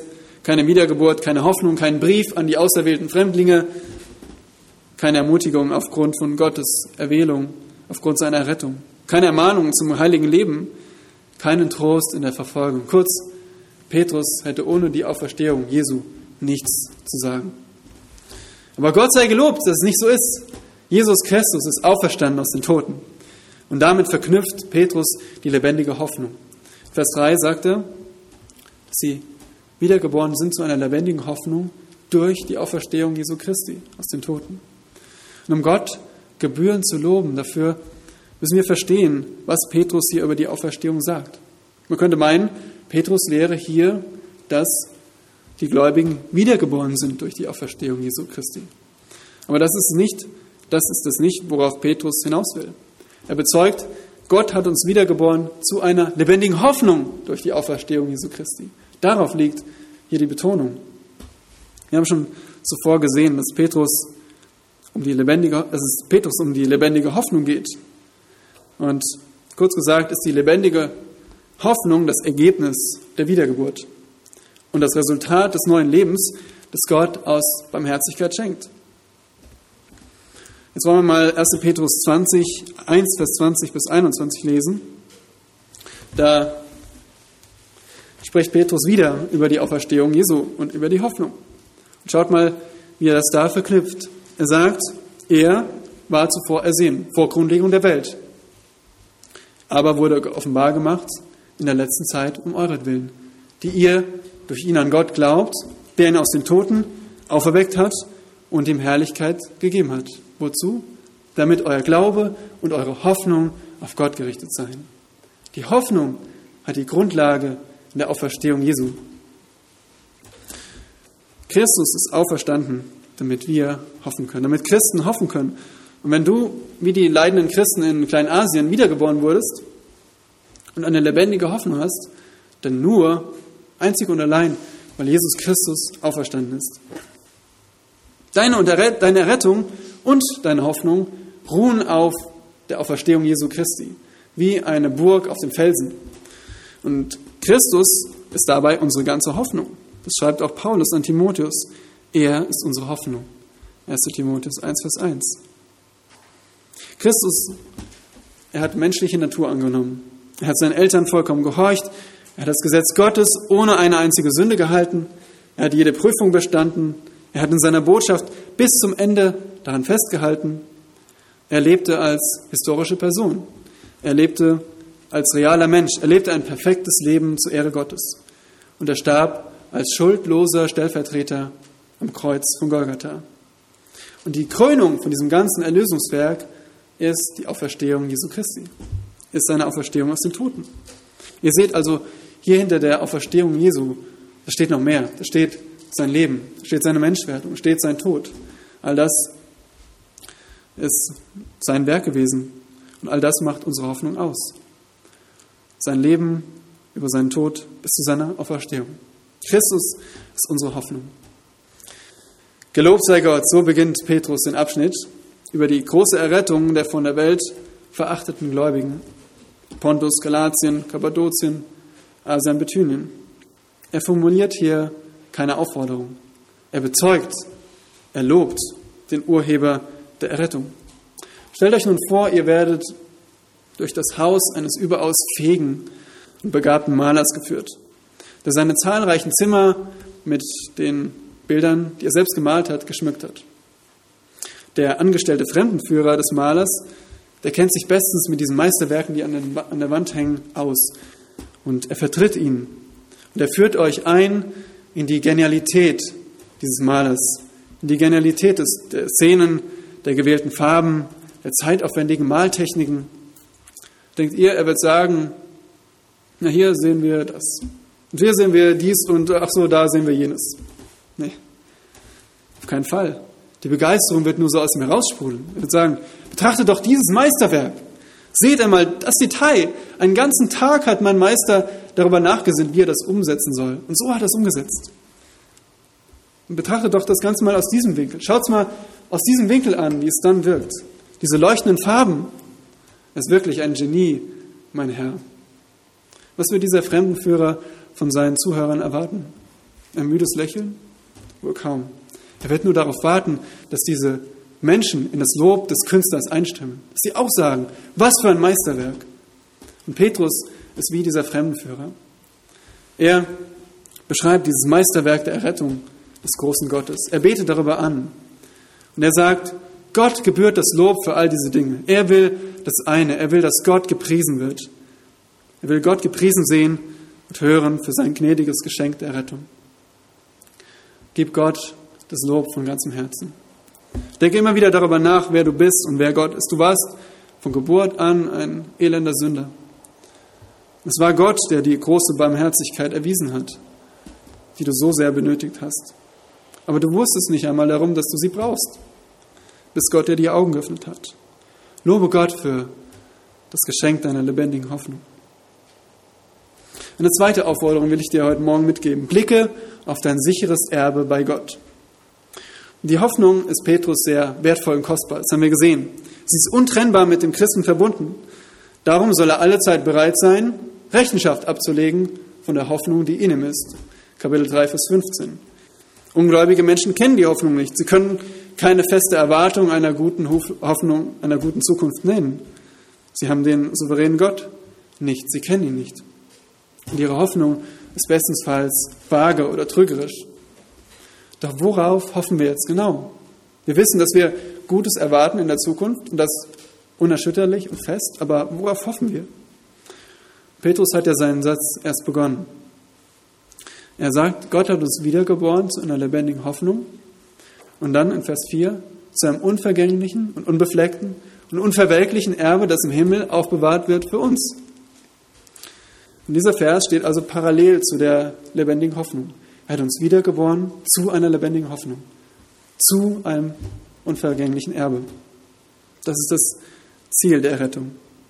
Keine Wiedergeburt, keine Hoffnung, kein Brief an die auserwählten Fremdlinge, keine Ermutigung aufgrund von Gottes Erwählung, aufgrund seiner Rettung, keine Ermahnung zum heiligen Leben, keinen Trost in der Verfolgung. Kurz, Petrus hätte ohne die Auferstehung Jesu nichts zu sagen. Aber Gott sei gelobt, dass es nicht so ist. Jesus Christus ist auferstanden aus den Toten. Und damit verknüpft Petrus die lebendige Hoffnung. Vers 3 sagt er, dass sie wiedergeboren sind zu einer lebendigen Hoffnung durch die Auferstehung Jesu Christi aus den Toten. Und um Gott gebührend zu loben, dafür müssen wir verstehen, was Petrus hier über die Auferstehung sagt. Man könnte meinen, Petrus lehre hier, dass die Gläubigen wiedergeboren sind durch die Auferstehung Jesu Christi. Aber das ist es nicht, worauf Petrus hinaus will. Er bezeugt, Gott hat uns wiedergeboren zu einer lebendigen Hoffnung durch die Auferstehung Jesu Christi. Darauf liegt hier die Betonung. Wir haben schon zuvor gesehen, dass es Petrus um die lebendige Hoffnung geht. Und kurz gesagt ist die lebendige Hoffnung das Ergebnis der Wiedergeburt und das Resultat des neuen Lebens, das Gott aus Barmherzigkeit schenkt. Jetzt wollen wir mal 1. Petrus 20, 1, Vers 20 bis 21 lesen. Da spricht Petrus wieder über die Auferstehung Jesu und über die Hoffnung. Und schaut mal, wie er das da verknüpft. Er sagt, er war zuvor ersehen, vor Grundlegung der Welt, aber wurde offenbar gemacht in der letzten Zeit um euretwillen, die ihr durch ihn an Gott glaubt, der ihn aus den Toten auferweckt hat und ihm Herrlichkeit gegeben hat. Wozu? Damit euer Glaube und eure Hoffnung auf Gott gerichtet seien. Die Hoffnung hat die Grundlage in der Auferstehung Jesu. Christus ist auferstanden, damit wir hoffen können, damit Christen hoffen können. Und wenn du, wie die leidenden Christen in Kleinasien, wiedergeboren wurdest und eine lebendige Hoffnung hast, dann nur, einzig und allein, weil Jesus Christus auferstanden ist. Deine Rettung und deine Hoffnung ruhen auf der Auferstehung Jesu Christi, wie eine Burg auf dem Felsen. Und Christus ist dabei unsere ganze Hoffnung. Das schreibt auch Paulus an Timotheus. Er ist unsere Hoffnung. 1. Timotheus 1, Vers 1. Christus, er hat menschliche Natur angenommen. Er hat seinen Eltern vollkommen gehorcht. Er hat das Gesetz Gottes ohne eine einzige Sünde gehalten. Er hat jede Prüfung bestanden. Er hat in seiner Botschaft bis zum Ende daran festgehalten. Er lebte als historische Person. Er lebte als realer Mensch. Er lebte ein perfektes Leben zur Ehre Gottes. Und er starb als schuldloser Stellvertreter am Kreuz von Golgatha. Und die Krönung von diesem ganzen Erlösungswerk ist die Auferstehung Jesu Christi. Ist seine Auferstehung aus den Toten. Ihr seht also, hier hinter der Auferstehung Jesu, da steht noch mehr. Da steht sein Leben, da steht seine Menschwerdung, da steht sein Tod. All das ist sein Werk gewesen. Und all das macht unsere Hoffnung aus. Sein Leben über seinen Tod bis zu seiner Auferstehung. Christus ist unsere Hoffnung. Gelobt sei Gott, so beginnt Petrus den Abschnitt über die große Errettung der von der Welt verachteten Gläubigen. Pontus, Galatien, Kappadokien, Asien, Bithynien. Er formuliert hier keine Aufforderung. Er bezeugt, er lobt den Urheber der Errettung. Stellt euch nun vor, ihr werdet durch das Haus eines überaus fähigen und begabten Malers geführt, der seine zahlreichen Zimmer mit den Bildern, die er selbst gemalt hat, geschmückt hat. Der angestellte Fremdenführer des Malers, der kennt sich bestens mit diesen Meisterwerken, die an der Wand hängen, aus. Und er vertritt ihn. Und er führt euch ein in die Genialität dieses Malers, in die Genialität der Szenen, der gewählten Farben, der zeitaufwendigen Maltechniken. Denkt ihr, er wird sagen, na hier sehen wir das. Und hier sehen wir dies und ach so, da sehen wir jenes. Nee, auf keinen Fall. Die Begeisterung wird nur so aus ihm heraussprudeln. Er wird sagen, betrachtet doch dieses Meisterwerk. Seht einmal das Detail. Einen ganzen Tag hat mein Meister darüber nachgesinnt, wie er das umsetzen soll. Und so hat er es umgesetzt. Und betrachtet doch das Ganze mal aus diesem Winkel. Schaut es mal aus diesem Winkel an, wie es dann wirkt. Diese leuchtenden Farben. Er ist wirklich ein Genie, mein Herr. Was wird dieser Fremdenführer von seinen Zuhörern erwarten? Ein müdes Lächeln? Wohl kaum. Er wird nur darauf warten, dass diese Menschen in das Lob des Künstlers einstimmen. Dass sie auch sagen, was für ein Meisterwerk. Und Petrus ist wie dieser Fremdenführer. Er beschreibt dieses Meisterwerk der Errettung des großen Gottes. Er betet darüber an. Und er sagt, Gott gebührt das Lob für all diese Dinge. Er will das eine. Er will, dass Gott gepriesen wird. Er will Gott gepriesen sehen und hören für sein gnädiges Geschenk der Errettung. Gib Gott das Lob von ganzem Herzen. Denke immer wieder darüber nach, wer du bist und wer Gott ist. Du warst von Geburt an ein elender Sünder. Es war Gott, der die große Barmherzigkeit erwiesen hat, die du so sehr benötigt hast. Aber du wusstest nicht einmal darum, dass du sie brauchst, bis Gott dir die Augen geöffnet hat. Lobe Gott für das Geschenk deiner lebendigen Hoffnung. Eine zweite Aufforderung will ich dir heute Morgen mitgeben. Blicke auf dein sicheres Erbe bei Gott. Und die Hoffnung ist Petrus sehr wertvoll und kostbar. Das haben wir gesehen. Sie ist untrennbar mit dem Christen verbunden. Darum soll er allezeit bereit sein, Rechenschaft abzulegen von der Hoffnung, die in ihm ist. Kapitel 3, Vers 15. Ungläubige Menschen kennen die Hoffnung nicht. Sie können keine feste Erwartung einer guten Hoffnung, einer guten Zukunft nennen. Sie haben den souveränen Gott nicht. Sie kennen ihn nicht. Und ihre Hoffnung ist bestensfalls vage oder trügerisch. Doch worauf hoffen wir jetzt genau? Wir wissen, dass wir Gutes erwarten in der Zukunft und das unerschütterlich und fest, aber worauf hoffen wir? Petrus hat ja seinen Satz erst begonnen. Er sagt, Gott hat uns wiedergeboren zu einer lebendigen Hoffnung und dann in Vers 4 zu einem unvergänglichen und unbefleckten und unverwelklichen Erbe, das im Himmel aufbewahrt wird für uns. Und dieser Vers steht also parallel zu der lebendigen Hoffnung. Er hat uns wiedergeboren zu einer lebendigen Hoffnung, zu einem unvergänglichen Erbe. Das ist das Ziel der Errettung.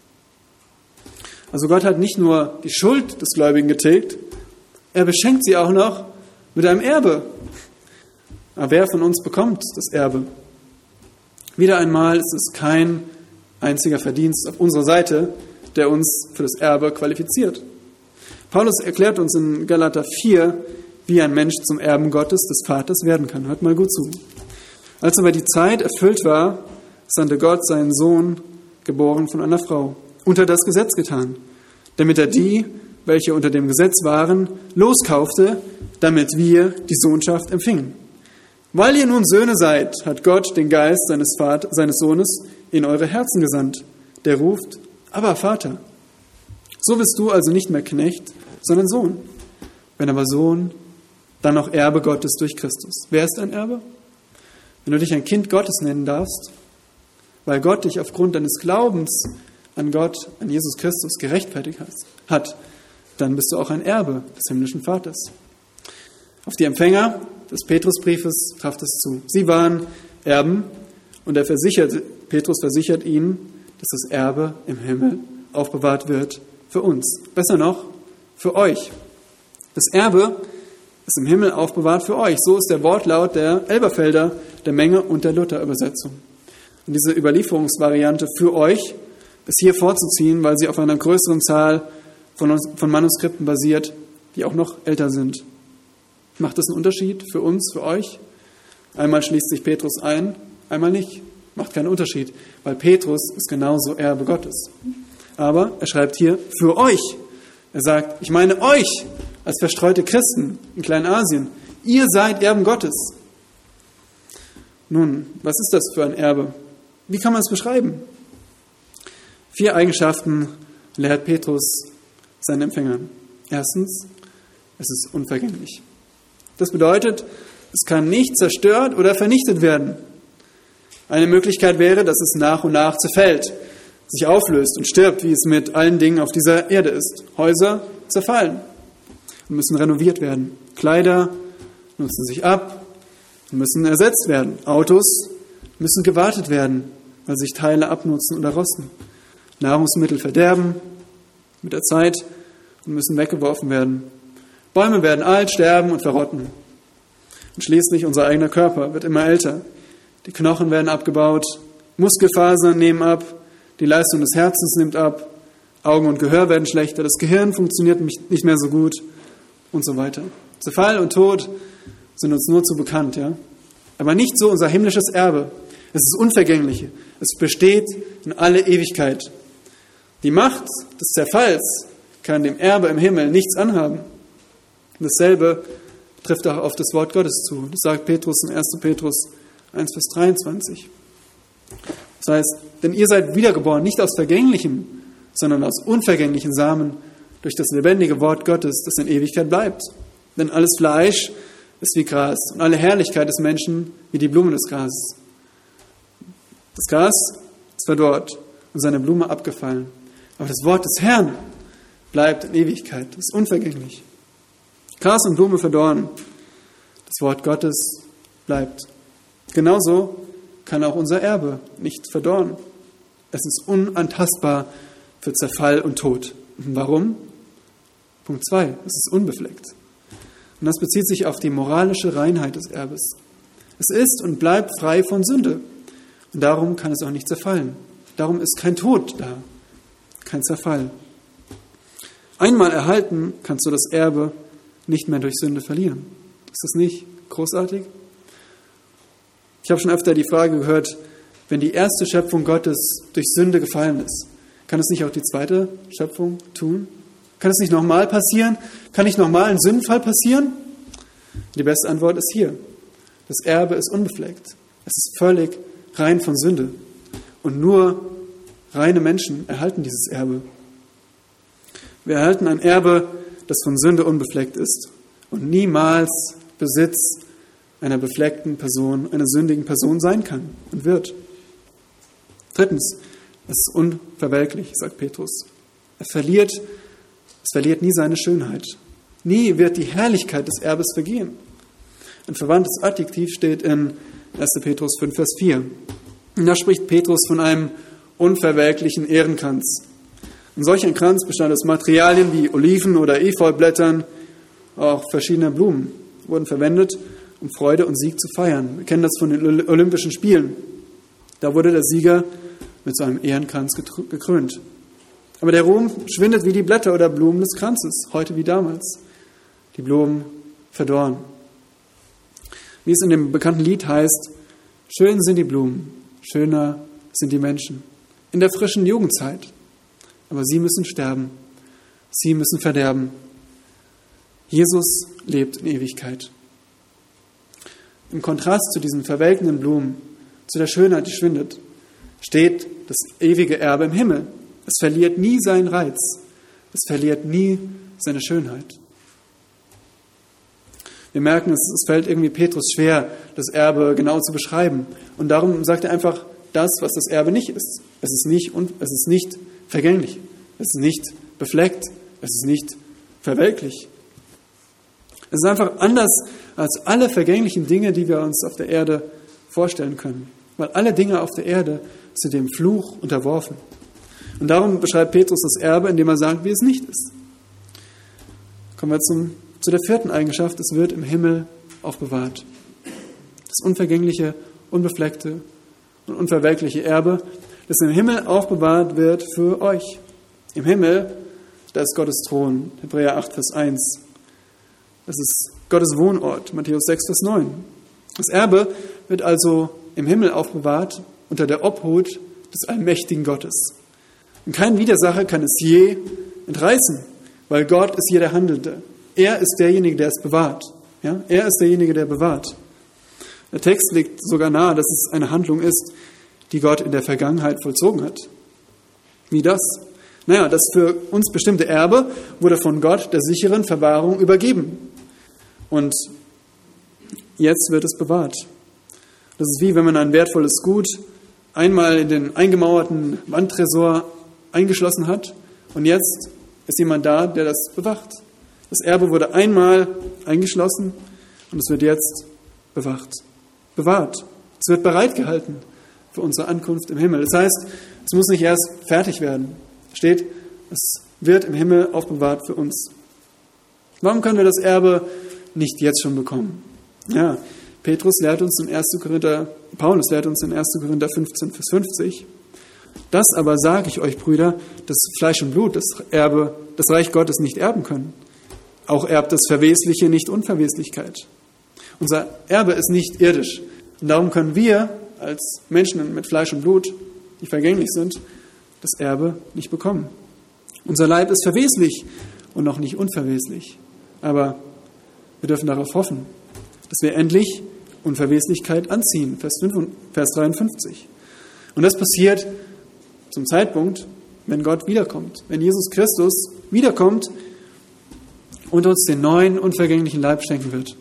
Also Gott hat nicht nur die Schuld des Gläubigen getilgt, er beschenkt sie auch noch mit einem Erbe. Aber wer von uns bekommt das Erbe? Wieder einmal ist es kein einziger Verdienst auf unserer Seite, der uns für das Erbe qualifiziert. Paulus erklärt uns in Galater 4, wie ein Mensch zum Erben Gottes, des Vaters, werden kann. Hört mal gut zu. Als aber die Zeit erfüllt war, sandte Gott seinen Sohn, geboren von einer Frau, unter das Gesetz getan, damit er die, welche unter dem Gesetz waren, loskaufte, damit wir die Sohnschaft empfingen. Weil ihr nun Söhne seid, hat Gott den Geist seines Sohnes in eure Herzen gesandt, der ruft, aber Vater. So bist du also nicht mehr Knecht, sondern Sohn. Wenn aber Sohn, dann auch Erbe Gottes durch Christus. Wer ist ein Erbe? Wenn du dich ein Kind Gottes nennen darfst, weil Gott dich aufgrund deines Glaubens an Gott, an Jesus Christus gerechtfertigt hat, dann bist du auch ein Erbe des himmlischen Vaters. Auf die Empfänger des Petrusbriefes traf das zu. Sie waren Erben und Petrus versichert ihnen, dass das Erbe im Himmel aufbewahrt wird für uns. Besser noch, für euch. Das Erbe ist im Himmel aufbewahrt für euch. So ist der Wortlaut der Elberfelder, der Menge und der Luther-Übersetzung. Und diese Überlieferungsvariante für euch ist hier vorzuziehen, weil sie auf einer größeren Zahl von Manuskripten basiert, die auch noch älter sind. Macht das einen Unterschied für uns, für euch? Einmal schließt sich Petrus ein, einmal nicht. Macht keinen Unterschied, weil Petrus ist genauso Erbe Gottes. Aber er schreibt hier für euch. Er sagt, ich meine euch als verstreute Christen in Kleinasien. Ihr seid Erben Gottes. Nun, was ist das für ein Erbe? Wie kann man es beschreiben? 4 Eigenschaften lehrt Petrus seinen Empfängern. Erstens, es ist unvergänglich. Das bedeutet, es kann nicht zerstört oder vernichtet werden. Eine Möglichkeit wäre, dass es nach und nach zerfällt, sich auflöst und stirbt, wie es mit allen Dingen auf dieser Erde ist. Häuser zerfallen und müssen renoviert werden. Kleider nutzen sich ab und müssen ersetzt werden. Autos müssen gewartet werden, weil sich Teile abnutzen oder rosten. Nahrungsmittel verderben mit der Zeit und müssen weggeworfen werden. Bäume werden alt, sterben und verrotten. Und schließlich unser eigener Körper wird immer älter. Die Knochen werden abgebaut, Muskelfasern nehmen ab, die Leistung des Herzens nimmt ab, Augen und Gehör werden schlechter, das Gehirn funktioniert nicht mehr so gut und so weiter. Zerfall und Tod sind uns nur zu bekannt, ja. Aber nicht so unser himmlisches Erbe. Es ist unvergänglich. Es besteht in alle Ewigkeit. Die Macht des Zerfalls kann dem Erbe im Himmel nichts anhaben. Und dasselbe trifft auch auf das Wort Gottes zu. Das sagt Petrus in 1. Petrus 1, Vers 23. Das heißt, denn ihr seid wiedergeboren, nicht aus vergänglichem, sondern aus unvergänglichen Samen durch das lebendige Wort Gottes, das in Ewigkeit bleibt. Denn alles Fleisch ist wie Gras und alle Herrlichkeit des Menschen wie die Blume des Grases. Das Gras ist verdorrt und seine Blume abgefallen. Aber das Wort des Herrn bleibt in Ewigkeit, ist unvergänglich. Gras und Blume verdorren, das Wort Gottes bleibt. Genauso kann auch unser Erbe nicht verdorren. Es ist unantastbar für Zerfall und Tod. Und warum? Punkt 2, es ist unbefleckt. Und das bezieht sich auf die moralische Reinheit des Erbes. Es ist und bleibt frei von Sünde. Und darum kann es auch nicht zerfallen. Darum ist kein Tod da, kein Zerfall. Einmal erhalten kannst du das Erbe nicht mehr durch Sünde verlieren. Ist das nicht großartig? Ich habe schon öfter die Frage gehört, wenn die erste Schöpfung Gottes durch Sünde gefallen ist, kann es nicht auch die zweite Schöpfung tun? Kann es nicht nochmal passieren? Kann nicht nochmal ein Sündenfall passieren? Die beste Antwort ist hier. Das Erbe ist unbefleckt. Es ist völlig rein von Sünde. Und nur reine Menschen erhalten dieses Erbe. Wir erhalten ein Erbe, das von Sünde unbefleckt ist und niemals Besitz einer befleckten Person, einer sündigen Person sein kann und wird. Drittens, es ist unverwelklich, sagt Petrus. Es verliert nie seine Schönheit. Nie wird die Herrlichkeit des Erbes vergehen. Ein verwandtes Adjektiv steht in 1. Petrus 5, Vers 4. Und da spricht Petrus von einem unverwelklichen Ehrenkranz. Und solch ein Kranz bestand aus Materialien wie Oliven oder Efeublättern, auch verschiedene Blumen wurden verwendet, um Freude und Sieg zu feiern. Wir kennen das von den Olympischen Spielen. Da wurde der Sieger mit so einem Ehrenkranz gekrönt. Aber der Ruhm schwindet wie die Blätter oder Blumen des Kranzes, heute wie damals. Die Blumen verdorren. Wie es in dem bekannten Lied heißt, schön sind die Blumen, schöner sind die Menschen. In der frischen Jugendzeit. Aber sie müssen sterben. Sie müssen verderben. Jesus lebt in Ewigkeit. Im Kontrast zu diesen verwelkenden Blumen, zu der Schönheit, die schwindet, steht das ewige Erbe im Himmel. Es verliert nie seinen Reiz. Es verliert nie seine Schönheit. Wir merken, es fällt irgendwie Petrus schwer, das Erbe genau zu beschreiben. Und darum sagt er einfach das, was das Erbe nicht ist. Es ist nicht vergänglich. Es ist nicht befleckt. Es ist nicht verwelklich. Es ist einfach anders als alle vergänglichen Dinge, die wir uns auf der Erde vorstellen können. Weil alle Dinge auf der Erde sind dem Fluch unterworfen. Und darum beschreibt Petrus das Erbe, indem er sagt, wie es nicht ist. Kommen wir zu der vierten Eigenschaft. Es wird im Himmel aufbewahrt. Das unvergängliche, unbefleckte und unverwelkliche Erbe, das im Himmel aufbewahrt wird für euch. Im Himmel, da ist Gottes Thron. Hebräer 8, Vers 1. Das ist Gottes Wohnort. Matthäus 6, Vers 9. Das Erbe wird also im Himmel aufbewahrt unter der Obhut des allmächtigen Gottes. Und kein Widersacher kann es je entreißen, weil Gott ist hier der Handelnde. Er ist derjenige, der es bewahrt. Ja? Er ist derjenige, der bewahrt. Der Text legt sogar nahe, dass es eine Handlung ist, die Gott in der Vergangenheit vollzogen hat. Wie das? Naja, das für uns bestimmte Erbe wurde von Gott der sicheren Verwahrung übergeben. Und jetzt wird es bewahrt. Das ist wie wenn man ein wertvolles Gut einmal in den eingemauerten Wandtresor eingeschlossen hat und jetzt ist jemand da, der das bewacht. Das Erbe wurde einmal eingeschlossen und es wird jetzt bewahrt. Es wird bereitgehalten für unsere Ankunft im Himmel. Das heißt, es muss nicht erst fertig werden. Es steht, es wird im Himmel aufbewahrt für uns. Warum können wir das Erbe nicht jetzt schon bekommen? Ja, Paulus lehrt uns in 1. Korinther 15, Vers 50. Das aber sage ich euch, Brüder, dass Fleisch und Blut das Reich Gottes nicht erben können. Auch erbt das Verwesliche nicht Unverweslichkeit. Unser Erbe ist nicht irdisch. Und darum können wir als Menschen mit Fleisch und Blut, die vergänglich sind, das Erbe nicht bekommen. Unser Leib ist verweslich und noch nicht unverweslich. Aber wir dürfen darauf hoffen, dass wir endlich Unverweslichkeit anziehen. Vers 53. Und das passiert zum Zeitpunkt, wenn Gott wiederkommt. Wenn Jesus Christus wiederkommt und uns den neuen, unvergänglichen Leib schenken wird.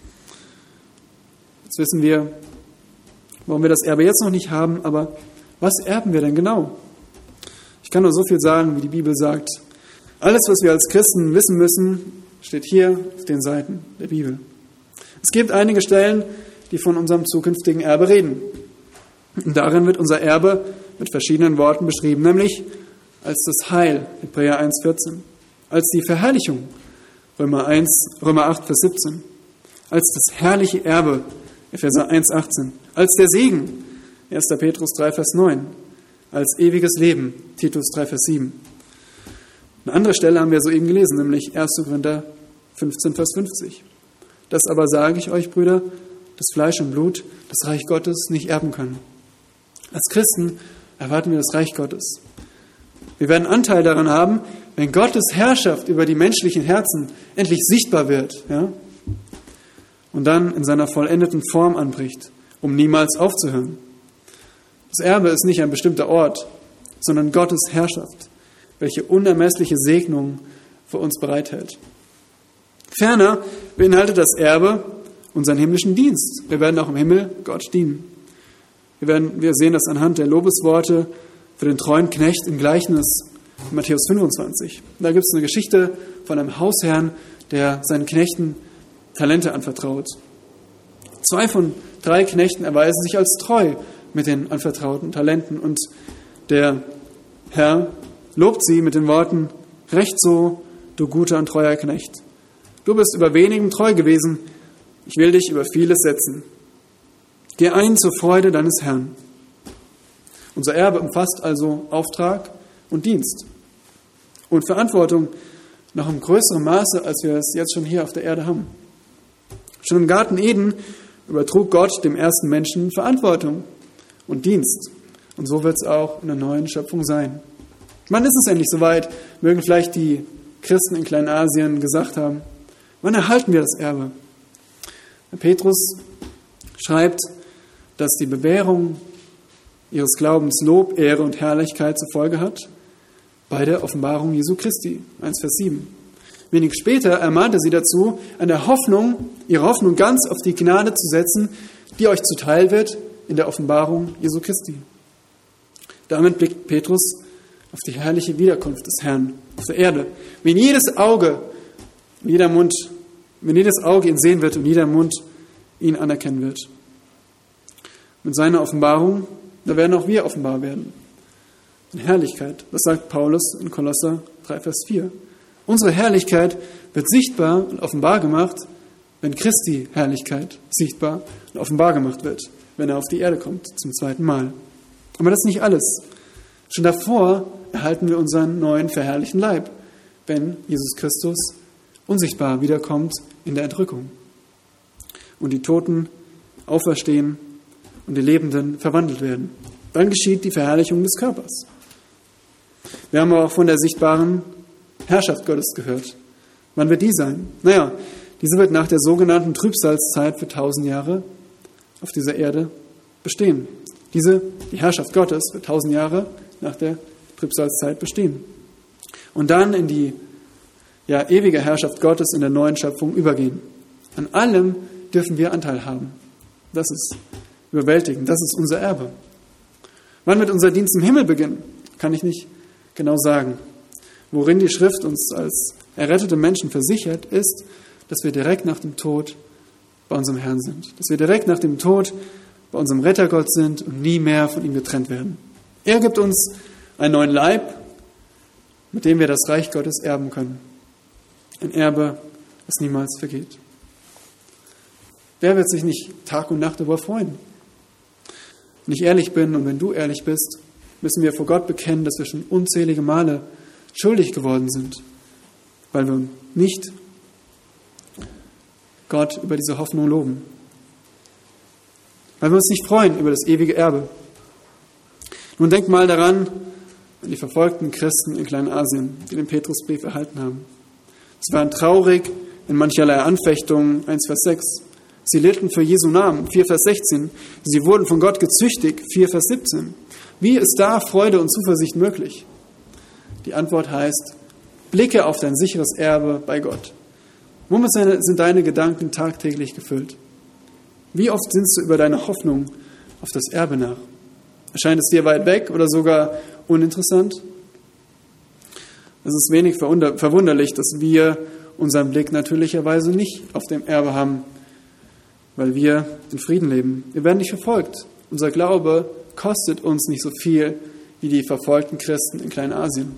Jetzt wissen wir, warum wir das Erbe jetzt noch nicht haben, aber was erben wir denn genau? Ich kann nur so viel sagen, wie die Bibel sagt. Alles, was wir als Christen wissen müssen, steht hier auf den Seiten der Bibel. Es gibt einige Stellen, die von unserem zukünftigen Erbe reden. Und darin wird unser Erbe mit verschiedenen Worten beschrieben, nämlich als das Heil, Hebräer 1,14, als die Verherrlichung, Römer 8, Vers 17, als das herrliche Erbe, Epheser 1,18, als der Segen, 1. Petrus 3, Vers 9, als ewiges Leben, Titus 3, Vers 7. Eine andere Stelle haben wir soeben gelesen, nämlich 1. Korinther 15, Vers 50. Das aber sage ich euch, Brüder, dass Fleisch und Blut das Reich Gottes nicht erben können. Als Christen erwarten wir das Reich Gottes. Wir werden Anteil daran haben, wenn Gottes Herrschaft über die menschlichen Herzen endlich sichtbar wird, ja, und dann in seiner vollendeten Form anbricht, um niemals aufzuhören. Das Erbe ist nicht ein bestimmter Ort, sondern Gottes Herrschaft, welche unermessliche Segnung für uns bereithält. Ferner beinhaltet das Erbe unseren himmlischen Dienst. Wir werden auch im Himmel Gott dienen. Wir sehen das anhand der Lobesworte für den treuen Knecht im Gleichnis in Matthäus 25. Da gibt es eine Geschichte von einem Hausherrn, der seinen Knechten Talente anvertraut. 2 von 3 Knechten erweisen sich als treu mit den anvertrauten Talenten und der Herr lobt sie mit den Worten: Recht so, du guter und treuer Knecht. Du bist über wenigem treu gewesen, ich will dich über vieles setzen. Geh ein zur Freude deines Herrn. Unser Erbe umfasst also Auftrag und Dienst und Verantwortung noch im größeren Maße, als wir es jetzt schon hier auf der Erde haben. Schon im Garten Eden übertrug Gott dem ersten Menschen Verantwortung und Dienst. Und so wird es auch in der neuen Schöpfung sein. Wann ist es endlich soweit? Mögen vielleicht die Christen in Kleinasien gesagt haben. Wann erhalten wir das Erbe? Petrus schreibt, dass die Bewährung ihres Glaubens Lob, Ehre und Herrlichkeit zur Folge hat bei der Offenbarung Jesu Christi, 1 Vers 7. Wenig später ermahnte sie dazu, ihre Hoffnung ganz auf die Gnade zu setzen, die euch zuteil wird in der Offenbarung Jesu Christi. Damit blickt Petrus auf die herrliche Wiederkunft des Herrn auf der Erde. Wenn jedes Auge ihn sehen wird und jeder Mund ihn anerkennen wird. Mit seiner Offenbarung, da werden auch wir offenbar werden. In Herrlichkeit, das sagt Paulus in Kolosser 3, Vers 4. Unsere Herrlichkeit wird sichtbar und offenbar gemacht, wenn Christi Herrlichkeit sichtbar und offenbar gemacht wird, wenn er auf die Erde kommt zum 2. Mal. Aber das ist nicht alles. Schon davor erhalten wir unseren neuen verherrlichten Leib, wenn Jesus Christus unsichtbar wiederkommt in der Entrückung und die Toten auferstehen und die Lebenden verwandelt werden. Dann geschieht die Verherrlichung des Körpers. Wir haben auch von der sichtbaren Herrschaft Gottes gehört. Wann wird die sein? Diese wird nach der sogenannten Trübsalzeit für 1000 Jahre auf dieser Erde bestehen. Die Herrschaft Gottes wird 1000 Jahre nach der Trübsalzeit bestehen. Und dann in die ewige Herrschaft Gottes in der neuen Schöpfung übergehen. An allem dürfen wir Anteil haben. Das ist überwältigend. Das ist unser Erbe. Wann wird unser Dienst im Himmel beginnen? Kann ich nicht genau sagen. Worin die Schrift uns als errettete Menschen versichert, ist, dass wir direkt nach dem Tod bei unserem Herrn sind. Dass wir direkt nach dem Tod bei unserem Rettergott sind und nie mehr von ihm getrennt werden. Er gibt uns einen neuen Leib, mit dem wir das Reich Gottes erben können. Ein Erbe, das niemals vergeht. Wer wird sich nicht Tag und Nacht darüber freuen? Wenn ich ehrlich bin und wenn du ehrlich bist, müssen wir vor Gott bekennen, dass wir schon unzählige Male schuldig geworden sind, weil wir nicht Gott über diese Hoffnung loben. Weil wir uns nicht freuen über das ewige Erbe. Nun denkt mal daran, an die verfolgten Christen in Kleinasien, die den Petrusbrief erhalten haben. Sie waren traurig in mancherlei Anfechtungen, 1 Vers 6. Sie litten für Jesu Namen, 4 Vers 16. Sie wurden von Gott gezüchtigt, 4 Vers 17. Wie ist da Freude und Zuversicht möglich? Die Antwort heißt, blicke auf dein sicheres Erbe bei Gott. Womit sind deine Gedanken tagtäglich gefüllt? Wie oft sinnst du über deine Hoffnung auf das Erbe nach? Erscheint es dir weit weg oder sogar uninteressant? Es ist wenig verwunderlich, dass wir unseren Blick natürlicherweise nicht auf dem Erbe haben, weil wir in Frieden leben. Wir werden nicht verfolgt. Unser Glaube kostet uns nicht so viel wie die verfolgten Christen in Kleinasien.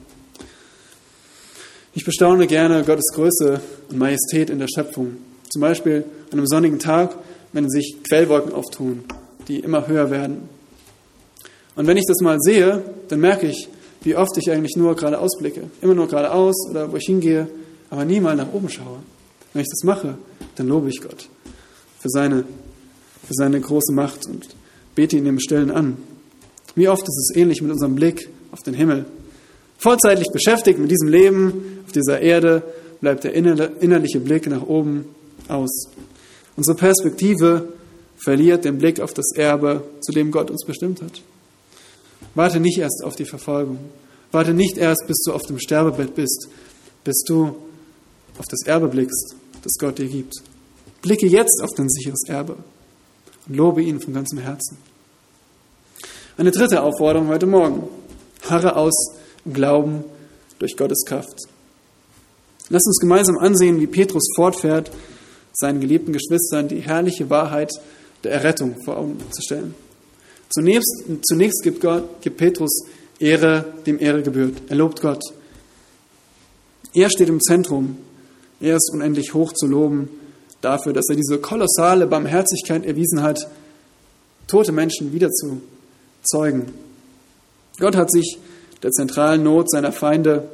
Ich bestaune gerne Gottes Größe und Majestät in der Schöpfung. Zum Beispiel an einem sonnigen Tag, wenn sich Quellwolken auftun, die immer höher werden. Und wenn ich das mal sehe, dann merke ich, wie oft ich eigentlich nur geradeaus blicke. Immer nur geradeaus oder wo ich hingehe, aber nie mal nach oben schaue. Wenn ich das mache, dann lobe ich Gott für seine große Macht und bete ihn im Stillen an. Wie oft ist es ähnlich mit unserem Blick auf den Himmel. Vollzeitlich beschäftigt mit diesem Leben auf dieser Erde, bleibt der innerliche Blick nach oben aus. Unsere Perspektive verliert den Blick auf das Erbe, zu dem Gott uns bestimmt hat. Warte nicht erst auf die Verfolgung. Warte nicht erst, bis du auf dem Sterbebett bist, bis du auf das Erbe blickst, das Gott dir gibt. Blicke jetzt auf dein sicheres Erbe und lobe ihn von ganzem Herzen. Eine dritte Aufforderung heute Morgen. Harre aus im Glauben durch Gottes Kraft. Lass uns gemeinsam ansehen, wie Petrus fortfährt, seinen geliebten Geschwistern die herrliche Wahrheit der Errettung vor Augen zu stellen. Zunächst gibt Petrus Ehre, dem Ehre gebührt. Er lobt Gott. Er steht im Zentrum. Er ist unendlich hoch zu loben dafür, dass er diese kolossale Barmherzigkeit erwiesen hat, tote Menschen wieder zu zeugen. Gott hat sich der zentralen Not seiner Feinde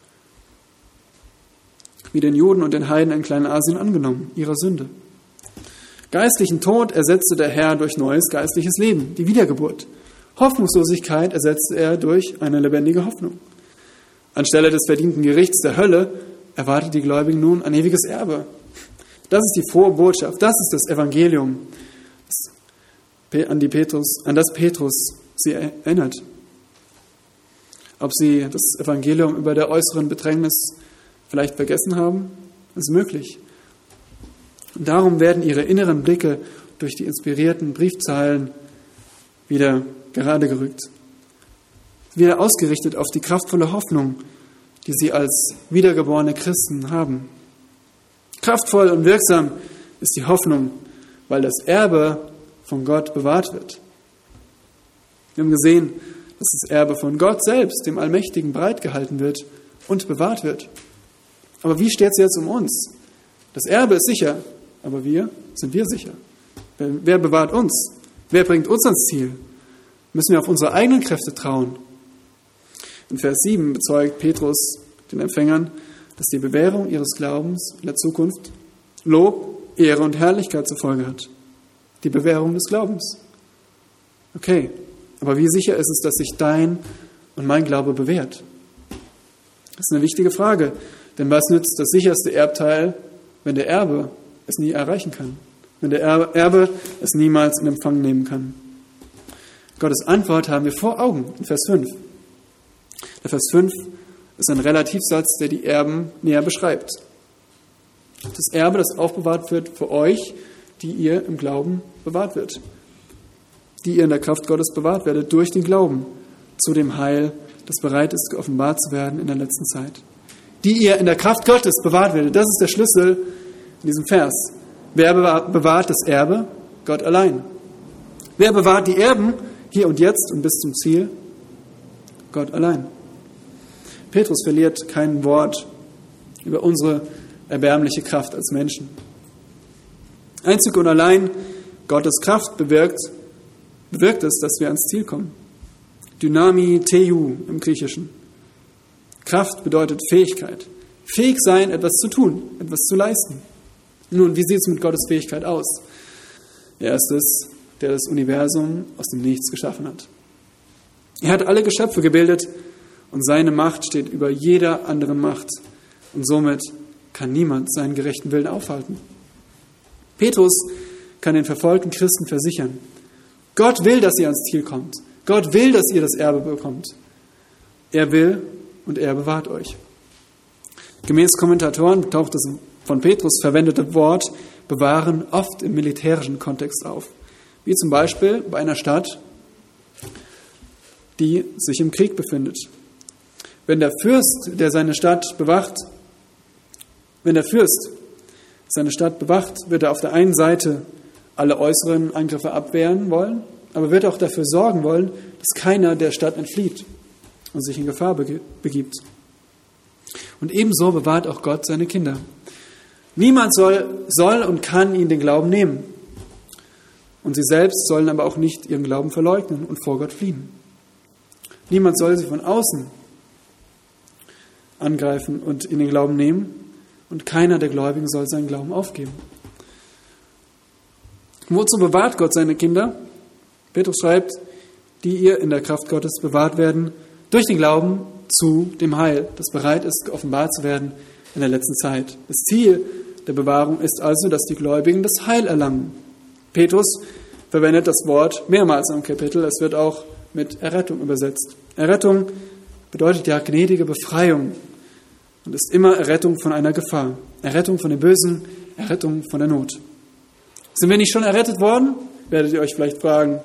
wie den Juden und den Heiden in Kleinasien angenommen, ihrer Sünde. Geistlichen Tod ersetzte der Herr durch neues geistliches Leben, die Wiedergeburt. Hoffnungslosigkeit ersetzte er durch eine lebendige Hoffnung. Anstelle des verdienten Gerichts der Hölle erwartet die Gläubigen nun ein ewiges Erbe. Das ist die frohe Botschaft, das ist das Evangelium, an das Petrus sie erinnert. Ob sie das Evangelium über der äußeren Bedrängnis vielleicht vergessen haben, ist möglich. Und darum werden ihre inneren Blicke durch die inspirierten Briefzeilen wieder gerade gerückt. Wieder ausgerichtet auf die kraftvolle Hoffnung, die sie als wiedergeborene Christen haben. Kraftvoll und wirksam ist die Hoffnung, weil das Erbe von Gott bewahrt wird. Wir haben gesehen, dass das Erbe von Gott selbst, dem Allmächtigen, bereitgehalten wird und bewahrt wird. Aber wie steht es jetzt um uns? Das Erbe ist sicher, aber sind wir sicher? Wer bewahrt uns? Wer bringt uns ans Ziel? Müssen wir auf unsere eigenen Kräfte trauen? In Vers 7 bezeugt Petrus den Empfängern, dass die Bewährung ihres Glaubens in der Zukunft Lob, Ehre und Herrlichkeit zur Folge hat. Die Bewährung des Glaubens. Okay, aber wie sicher ist es, dass sich dein und mein Glaube bewährt? Das ist eine wichtige Frage, denn was nützt das sicherste Erbteil, wenn der Erbe es nie erreichen kann? Wenn der Erbe es niemals in Empfang nehmen kann? Gottes Antwort haben wir vor Augen in Vers 5. Der Vers 5 ist ein Relativsatz, der die Erben näher beschreibt. Das Erbe, das aufbewahrt wird für euch, die ihr im Glauben bewahrt wird. Die ihr in der Kraft Gottes bewahrt werdet durch den Glauben zu dem Heil, das bereit ist, geoffenbart zu werden in der letzten Zeit. Die ihr in der Kraft Gottes bewahrt werdet. Das ist der Schlüssel in diesem Vers. Wer bewahrt das Erbe? Gott allein. Wer bewahrt die Erben hier und jetzt und bis zum Ziel? Gott allein. Petrus verliert kein Wort über unsere erbärmliche Kraft als Menschen. Einzig und allein Gottes Kraft bewirkt es, dass wir ans Ziel kommen. Dynami Theou im Griechischen. Kraft bedeutet Fähigkeit. Fähig sein, etwas zu tun, etwas zu leisten. Nun, wie sieht es mit Gottes Fähigkeit aus? Er ist es, der das Universum aus dem Nichts geschaffen hat. Er hat alle Geschöpfe gebildet und seine Macht steht über jeder anderen Macht. Und somit kann niemand seinen gerechten Willen aufhalten. Petrus kann den verfolgten Christen versichern, Gott will, dass ihr ans Ziel kommt. Gott will, dass ihr das Erbe bekommt. Er will und er bewahrt euch. Gemäß Kommentatoren taucht das von Petrus verwendete Wort bewahren oft im militärischen Kontext auf. Wie zum Beispiel bei einer Stadt, die sich im Krieg befindet. Wenn der Fürst, der seine Stadt bewacht, wird er auf der einen Seite alle äußeren Angriffe abwehren wollen, aber wird auch dafür sorgen wollen, dass keiner der Stadt entflieht und sich in Gefahr begibt. Und ebenso bewahrt auch Gott seine Kinder. Niemand soll und kann ihnen den Glauben nehmen. Und sie selbst sollen aber auch nicht ihren Glauben verleugnen und vor Gott fliehen. Niemand soll sie von außen angreifen und in den Glauben nehmen. Und keiner der Gläubigen soll seinen Glauben aufgeben. Wozu bewahrt Gott seine Kinder? Petrus schreibt, die ihr in der Kraft Gottes bewahrt werden, durch den Glauben zu dem Heil, das bereit ist, geoffenbart zu werden in der letzten Zeit. Das Ziel der Bewahrung ist also, dass die Gläubigen das Heil erlangen. Petrus verwendet das Wort mehrmals im Kapitel. Es wird auch mit Errettung übersetzt. Errettung bedeutet ja gnädige Befreiung und ist immer Errettung von einer Gefahr. Errettung von dem Bösen, Errettung von der Not. Sind wir nicht schon errettet worden? Werdet ihr euch vielleicht fragen.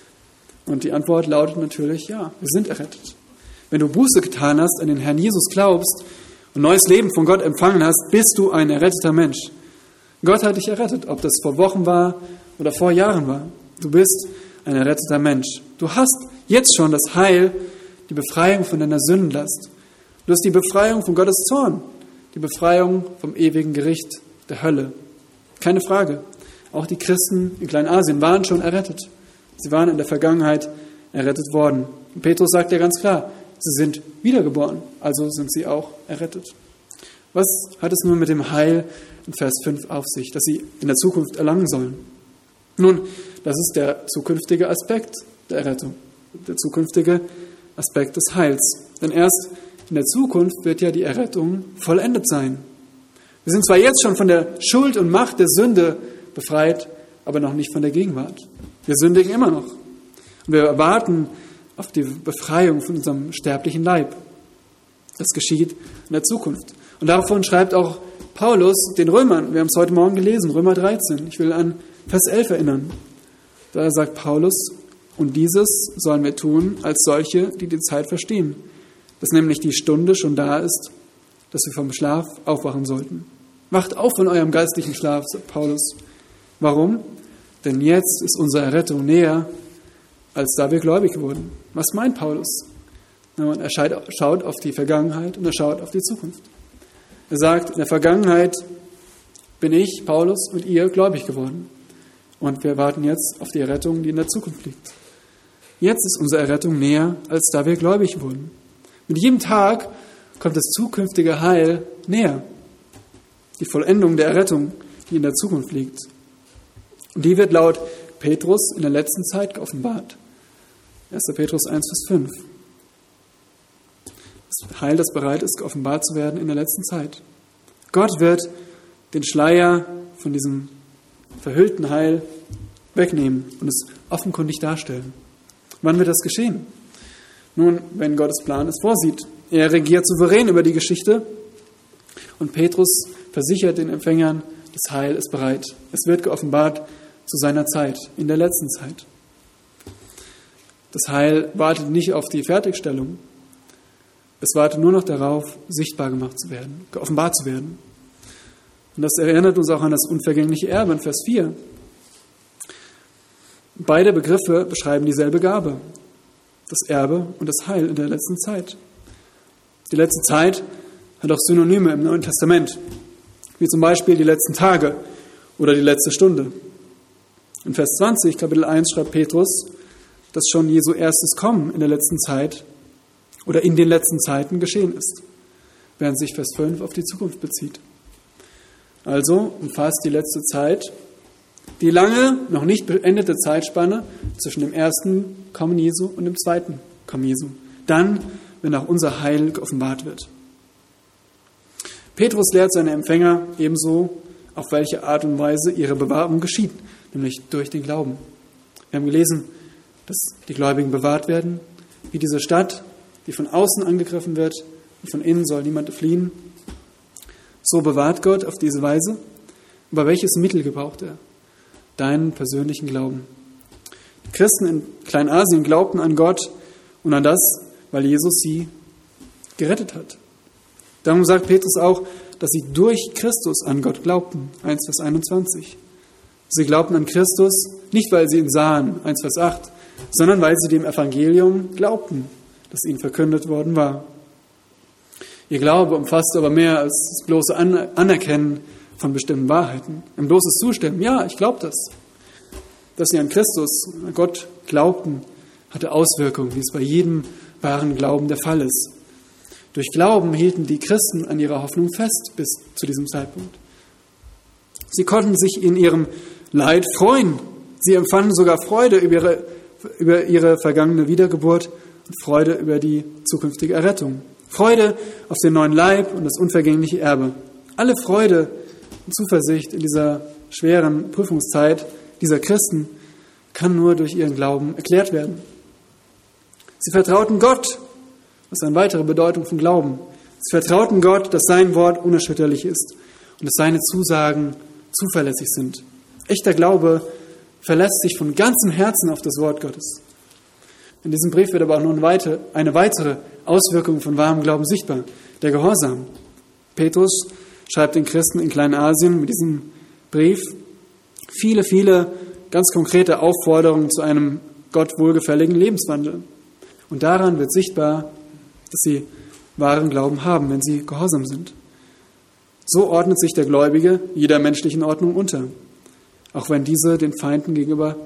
Und die Antwort lautet natürlich, ja, wir sind errettet. Wenn du Buße getan hast, an den Herrn Jesus glaubst und neues Leben von Gott empfangen hast, bist du ein erretteter Mensch. Gott hat dich errettet, ob das vor Wochen war oder vor Jahren war. Du bist ein erretteter Mensch. Du hast jetzt schon das Heil, die Befreiung von deiner Sündenlast. Du hast die Befreiung von Gottes Zorn, die Befreiung vom ewigen Gericht der Hölle. Keine Frage. Auch die Christen in Kleinasien waren schon errettet. Sie waren in der Vergangenheit errettet worden. Und Petrus sagt ja ganz klar, sie sind wiedergeboren, also sind sie auch errettet. Was hat es nun mit dem Heil in Vers 5 auf sich, das sie in der Zukunft erlangen sollen? Nun, das ist der zukünftige Aspekt der Errettung, der zukünftige Aspekt des Heils. Denn erst in der Zukunft wird ja die Errettung vollendet sein. Wir sind zwar jetzt schon von der Schuld und Macht der Sünde befreit, aber noch nicht von der Gegenwart. Wir sündigen immer noch. Und wir erwarten auf die Befreiung von unserem sterblichen Leib. Das geschieht in der Zukunft. Und davon schreibt auch Paulus den Römern. Wir haben es heute Morgen gelesen, Römer 13. Ich will an Vers 11 erinnern. Da sagt Paulus, und dieses sollen wir tun als solche, die die Zeit verstehen, dass nämlich die Stunde schon da ist, dass wir vom Schlaf aufwachen sollten. Wacht auf von eurem geistlichen Schlaf, sagt Paulus. Warum? Denn jetzt ist unsere Errettung näher, als da wir gläubig wurden. Was meint Paulus? Er schaut auf die Vergangenheit und er schaut auf die Zukunft. Er sagt, in der Vergangenheit bin ich, Paulus, und ihr gläubig geworden. Und wir warten jetzt auf die Errettung, die in der Zukunft liegt. Jetzt ist unsere Errettung näher, als da wir gläubig wurden. Mit jedem Tag kommt das zukünftige Heil näher. Die Vollendung der Errettung, die in der Zukunft liegt. Und die wird laut Petrus in der letzten Zeit geoffenbart. 1. Petrus 1, Vers 5. Das Heil, das bereit ist, geoffenbart zu werden in der letzten Zeit. Gott wird den Schleier von diesem verhüllten Heil wegnehmen und es offenkundig darstellen. Wann wird das geschehen? Nun, wenn Gottes Plan es vorsieht. Er regiert souverän über die Geschichte und Petrus versichert den Empfängern, das Heil ist bereit. Es wird geoffenbart zu seiner Zeit, in der letzten Zeit. Das Heil wartet nicht auf die Fertigstellung. Es wartet nur noch darauf, sichtbar gemacht zu werden, geoffenbart zu werden. Und das erinnert uns auch an das unvergängliche Erbe in Vers 4. Beide Begriffe beschreiben dieselbe Gabe, das Erbe und das Heil in der letzten Zeit. Die letzte Zeit hat auch Synonyme im Neuen Testament, wie zum Beispiel die letzten Tage oder die letzte Stunde. In Vers 20, Kapitel 1, schreibt Petrus, dass schon Jesu erstes Kommen in der letzten Zeit oder in den letzten Zeiten geschehen ist, während sich Vers 5 auf die Zukunft bezieht. Also umfasst die letzte Zeit die lange, noch nicht beendete Zeitspanne zwischen dem ersten Kommen Jesu und dem zweiten Kommen Jesu. Dann, wenn auch unser Heil geoffenbart wird. Petrus lehrt seine Empfänger ebenso, auf welche Art und Weise ihre Bewahrung geschieht, nämlich durch den Glauben. Wir haben gelesen, dass die Gläubigen bewahrt werden, wie diese Stadt, die von außen angegriffen wird, und von innen soll niemand fliehen. So bewahrt Gott auf diese Weise. Aber welches Mittel gebraucht er? Deinen persönlichen Glauben. Die Christen in Kleinasien glaubten an Gott und an das, weil Jesus sie gerettet hat. Darum sagt Petrus auch, dass sie durch Christus an Gott glaubten. 1 Vers 21. Sie glaubten an Christus, nicht weil sie ihn sahen. 1 Vers 8. Sondern weil sie dem Evangelium glaubten, das ihnen verkündet worden war. Ihr Glaube umfasst aber mehr als das bloße Anerkennen von bestimmten Wahrheiten. Ein bloßes Zustimmen, ja, ich glaube das. Dass sie an Christus, an Gott glaubten, hatte Auswirkungen, wie es bei jedem wahren Glauben der Fall ist. Durch Glauben hielten die Christen an ihrer Hoffnung fest bis zu diesem Zeitpunkt. Sie konnten sich in ihrem Leid freuen. Sie empfanden sogar Freude über ihre vergangene Wiedergeburt und Freude über die zukünftige Errettung. Freude auf den neuen Leib und das unvergängliche Erbe. Alle Freude und Zuversicht in dieser schweren Prüfungszeit dieser Christen kann nur durch ihren Glauben erklärt werden. Sie vertrauten Gott, das ist eine weitere Bedeutung von Glauben. Sie vertrauten Gott, dass sein Wort unerschütterlich ist und dass seine Zusagen zuverlässig sind. Echter Glaube verlässt sich von ganzem Herzen auf das Wort Gottes. In diesem Brief wird aber auch noch eine weitere Auswirkung von wahrem Glauben sichtbar, der Gehorsam. Petrus schreibt den Christen in Kleinasien mit diesem Brief viele ganz konkrete Aufforderungen zu einem Gott wohlgefälligen Lebenswandel. Und daran wird sichtbar, dass sie wahren Glauben haben, wenn sie gehorsam sind. So ordnet sich der Gläubige jeder menschlichen Ordnung unter, auch wenn diese den Feinden gegenüber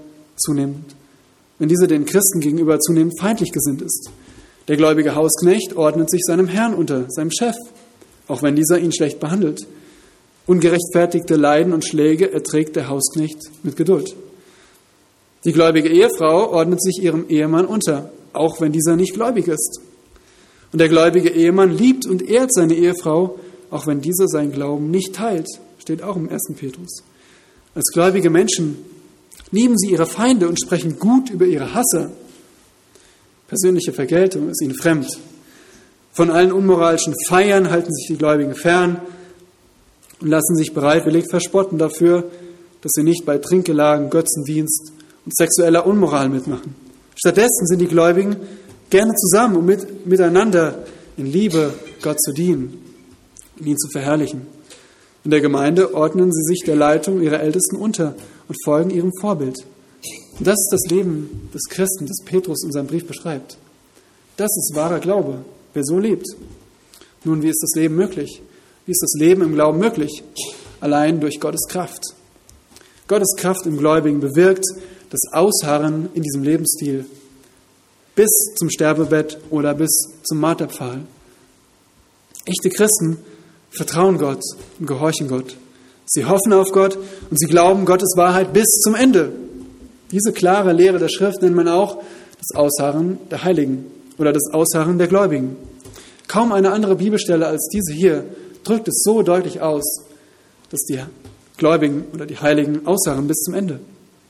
wenn diese den Christen gegenüber zunehmend feindlich gesinnt ist. Der gläubige Hausknecht ordnet sich seinem Herrn unter, seinem Chef, auch wenn dieser ihn schlecht behandelt. Ungerechtfertigte Leiden und Schläge erträgt der Hausknecht mit Geduld. Die gläubige Ehefrau ordnet sich ihrem Ehemann unter, auch wenn dieser nicht gläubig ist. Und der gläubige Ehemann liebt und ehrt seine Ehefrau, auch wenn dieser seinen Glauben nicht teilt, steht auch im 1. Petrus. Als gläubige Menschen lieben sie ihre Feinde und sprechen gut über ihre Hasser. Persönliche Vergeltung ist ihnen fremd. Von allen unmoralischen Feiern halten sich die Gläubigen fern und lassen sich bereitwillig verspotten dafür, dass sie nicht bei Trinkgelagen, Götzendienst und sexueller Unmoral mitmachen. Stattdessen sind die Gläubigen gerne zusammen, um miteinander in Liebe Gott zu dienen und ihn zu verherrlichen. In der Gemeinde ordnen sie sich der Leitung ihrer Ältesten unter und folgen ihrem Vorbild. Und das ist das Leben des Christen, das Petrus in seinem Brief beschreibt. Das ist wahrer Glaube, wer so lebt. Nun, wie ist das Leben möglich? Wie ist das Leben im Glauben möglich? Allein durch Gottes Kraft. Gottes Kraft im Gläubigen bewirkt das Ausharren in diesem Lebensstil bis zum Sterbebett oder bis zum Marterpfahl. Echte Christen vertrauen Gott und gehorchen Gott. Sie hoffen auf Gott und sie glauben Gottes Wahrheit bis zum Ende. Diese klare Lehre der Schrift nennt man auch das Ausharren der Heiligen oder das Ausharren der Gläubigen. Kaum eine andere Bibelstelle als diese hier drückt es so deutlich aus, dass die Gläubigen oder die Heiligen ausharren bis zum Ende.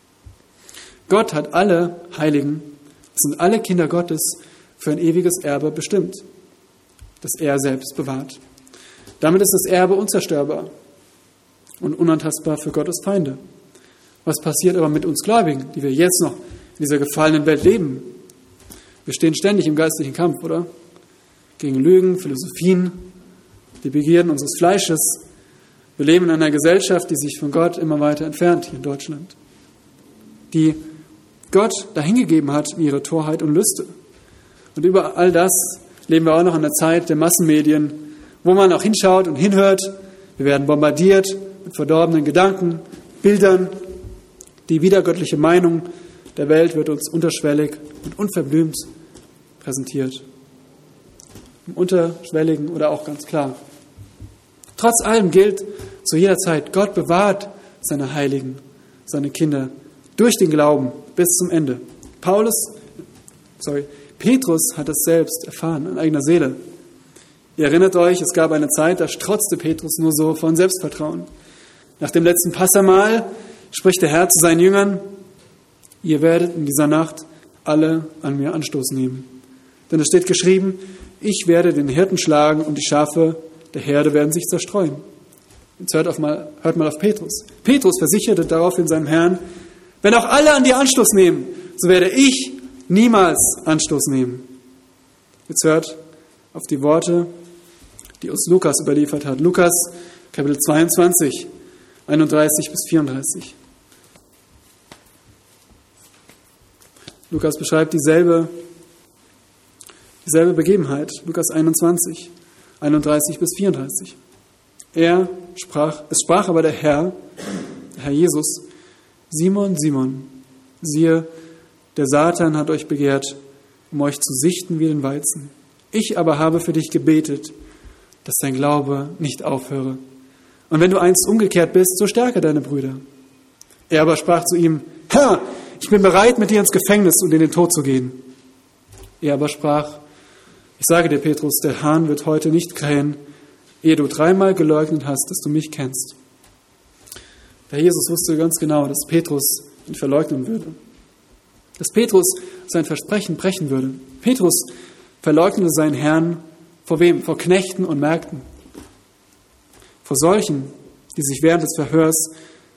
Gott hat alle Heiligen, das sind alle Kinder Gottes, für ein ewiges Erbe bestimmt, das er selbst bewahrt. Damit ist das Erbe unzerstörbar und unantastbar für Gottes Feinde. Was passiert aber mit uns Gläubigen, die wir jetzt noch in dieser gefallenen Welt leben? Wir stehen ständig im geistlichen Kampf, oder? Gegen Lügen, Philosophien, die Begierden unseres Fleisches. Wir leben in einer Gesellschaft, die sich von Gott immer weiter entfernt, hier in Deutschland. Die Gott dahingegeben hat in ihre Torheit und Lüste. Und über all das leben wir auch noch in der Zeit der Massenmedien, wo man auch hinschaut und hinhört. Wir werden bombardiert mit verdorbenen Gedanken, Bildern. Die widergöttliche Meinung der Welt wird uns unterschwellig und unverblümt präsentiert. Im Unterschwelligen oder auch ganz klar. Trotz allem gilt zu jeder Zeit, Gott bewahrt seine Heiligen, seine Kinder durch den Glauben bis zum Ende. Petrus hat es selbst erfahren an eigener Seele. Ihr erinnert euch, es gab eine Zeit, da strotzte Petrus nur so von Selbstvertrauen. Nach dem letzten Passamahl spricht der Herr zu seinen Jüngern: Ihr werdet in dieser Nacht alle an mir Anstoß nehmen. Denn es steht geschrieben: Ich werde den Hirten schlagen und die Schafe der Herde werden sich zerstreuen. Jetzt hört mal auf Petrus. Petrus versicherte daraufhin seinem Herrn: Wenn auch alle an dir Anstoß nehmen, so werde ich niemals Anstoß nehmen. Jetzt hört auf die Worte, die uns Lukas überliefert hat. Lukas, Kapitel 22, 31 bis 34. Lukas beschreibt dieselbe Begebenheit. Lukas 21, 31 bis 34. Es sprach aber der Herr Jesus: Simon, Simon, siehe, der Satan hat euch begehrt, um euch zu sichten wie den Weizen. Ich aber habe für dich gebetet, dass dein Glaube nicht aufhöre. Und wenn du einst umgekehrt bist, so stärke deine Brüder. Er aber sprach zu ihm: Herr, ich bin bereit, mit dir ins Gefängnis und in den Tod zu gehen. Er aber sprach: Ich sage dir, Petrus, der Hahn wird heute nicht krähen, ehe du 3-mal geleugnet hast, dass du mich kennst. Der Jesus wusste ganz genau, dass Petrus ihn verleugnen würde. Dass Petrus sein Versprechen brechen würde. Petrus verleugnete seinen Herrn vor wem? Vor Knechten und Mägden. Vor solchen, die sich während des Verhörs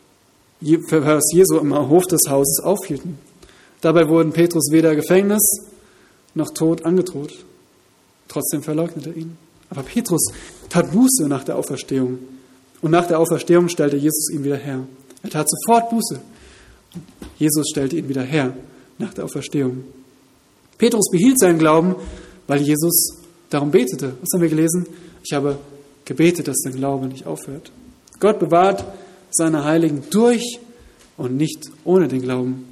Jesu im Hof des Hauses aufhielten. Dabei wurden Petrus weder Gefängnis noch Tod angedroht. Trotzdem verleugnete er ihn. Aber Petrus tat Buße nach der Auferstehung. Und nach der Auferstehung stellte Jesus ihn wieder her. Er tat sofort Buße. Jesus stellte ihn wieder her nach der Auferstehung. Petrus behielt seinen Glauben, weil Jesus darum betete. Was haben wir gelesen? Ich habe gebetet, dass dein Glaube nicht aufhört. Gott bewahrt seine Heiligen durch und nicht ohne den Glauben.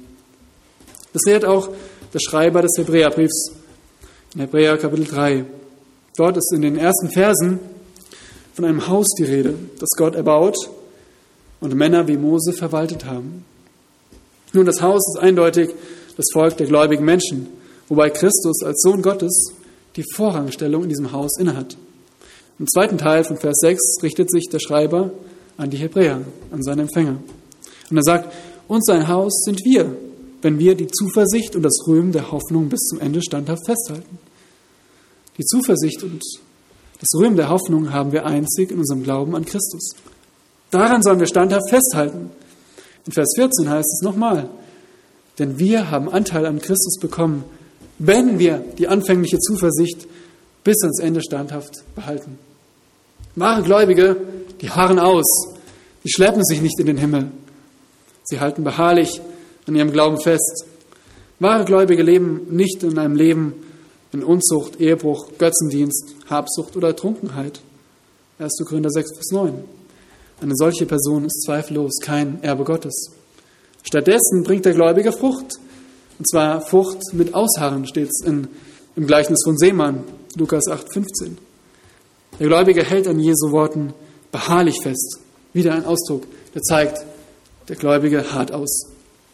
Das lehrt auch der Schreiber des Hebräerbriefs in Hebräer Kapitel 3. Dort ist in den ersten Versen von einem Haus die Rede, das Gott erbaut und Männer wie Mose verwaltet haben. Nun, das Haus ist eindeutig das Volk der gläubigen Menschen, wobei Christus als Sohn Gottes die Vorrangstellung in diesem Haus innehat. Im zweiten Teil von Vers 6 richtet sich der Schreiber an die Hebräer, an seine Empfänger. Und er sagt: Und sein Haus sind wir, wenn wir die Zuversicht und das Rühmen der Hoffnung bis zum Ende standhaft festhalten. Die Zuversicht und das Rühmen der Hoffnung haben wir einzig in unserem Glauben an Christus. Daran sollen wir standhaft festhalten. In Vers 14 heißt es nochmal: Denn wir haben Anteil an Christus bekommen, wenn wir die anfängliche Zuversicht bis ans Ende standhaft behalten. Wahre Gläubige, die harren aus, die schleppen sich nicht in den Himmel. Sie halten beharrlich an ihrem Glauben fest. Wahre Gläubige leben nicht in einem Leben in Unzucht, Ehebruch, Götzendienst, Habsucht oder Trunkenheit. 1. Korinther 6, Vers 9. Eine solche Person ist zweifellos kein Erbe Gottes. Stattdessen bringt der Gläubige Frucht. Und zwar Frucht mit Ausharren, steht es im Gleichnis von Seemann, Lukas 8, 15. Der Gläubige hält an Jesu Worten beharrlich fest. Wieder ein Ausdruck, der zeigt, der Gläubige harrt aus.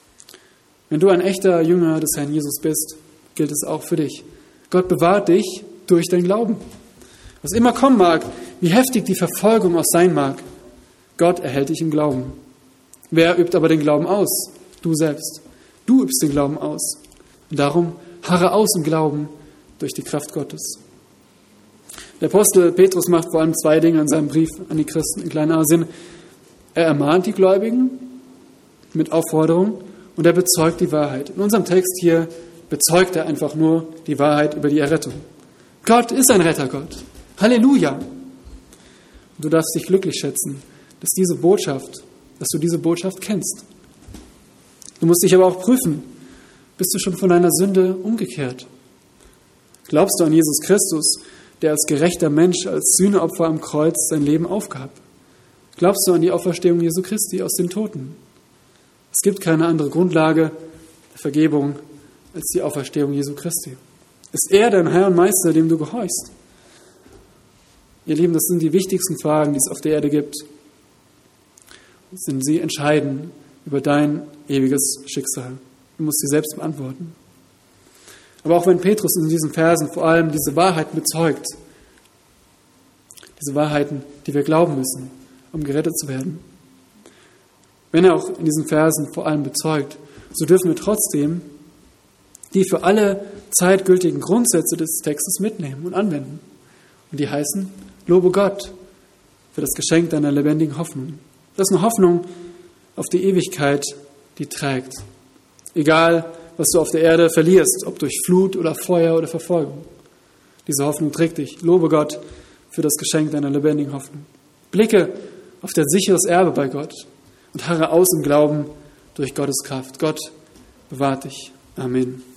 Wenn du ein echter Jünger des Herrn Jesus bist, gilt es auch für dich. Gott bewahrt dich durch dein Glauben. Was immer kommen mag, wie heftig die Verfolgung auch sein mag, Gott erhält dich im Glauben. Wer übt aber den Glauben aus? Du selbst. Du übst den Glauben aus. Und darum harre aus im Glauben durch die Kraft Gottes. Der Apostel Petrus macht vor allem 2 Dinge in seinem Brief an die Christen in Kleinasien. Er ermahnt die Gläubigen mit Aufforderung und er bezeugt die Wahrheit. In unserem Text hier bezeugt er einfach nur die Wahrheit über die Errettung. Gott ist ein Rettergott. Halleluja! Und du darfst dich glücklich schätzen, dass du diese Botschaft kennst. Du musst dich aber auch prüfen, bist du schon von deiner Sünde umgekehrt? Glaubst du an Jesus Christus, der als gerechter Mensch, als Sühneopfer am Kreuz sein Leben aufgab? Glaubst du an die Auferstehung Jesu Christi aus den Toten? Es gibt keine andere Grundlage der Vergebung als die Auferstehung Jesu Christi. Ist er dein Herr und Meister, dem du gehorchst? Ihr Lieben, das sind die wichtigsten Fragen, die es auf der Erde gibt. Sie entscheiden über dein ewiges Schicksal. Du musst sie selbst beantworten. Aber auch wenn Petrus in diesen Versen vor allem diese Wahrheit bezeugt, diese Wahrheiten, die wir glauben müssen, um gerettet zu werden, wenn er auch in diesen Versen vor allem bezeugt, so dürfen wir trotzdem die für alle Zeit gültigen Grundsätze des Textes mitnehmen und anwenden. Und die heißen: Lobe Gott für das Geschenk deiner lebendigen Hoffnung. Das ist eine Hoffnung auf die Ewigkeit, die trägt. Egal, was du auf der Erde verlierst, ob durch Flut oder Feuer oder Verfolgung. Diese Hoffnung trägt dich. Lobe Gott für das Geschenk deiner lebendigen Hoffnung. Blicke auf dein sicheres Erbe bei Gott und harre aus im Glauben durch Gottes Kraft. Gott bewahrt dich. Amen.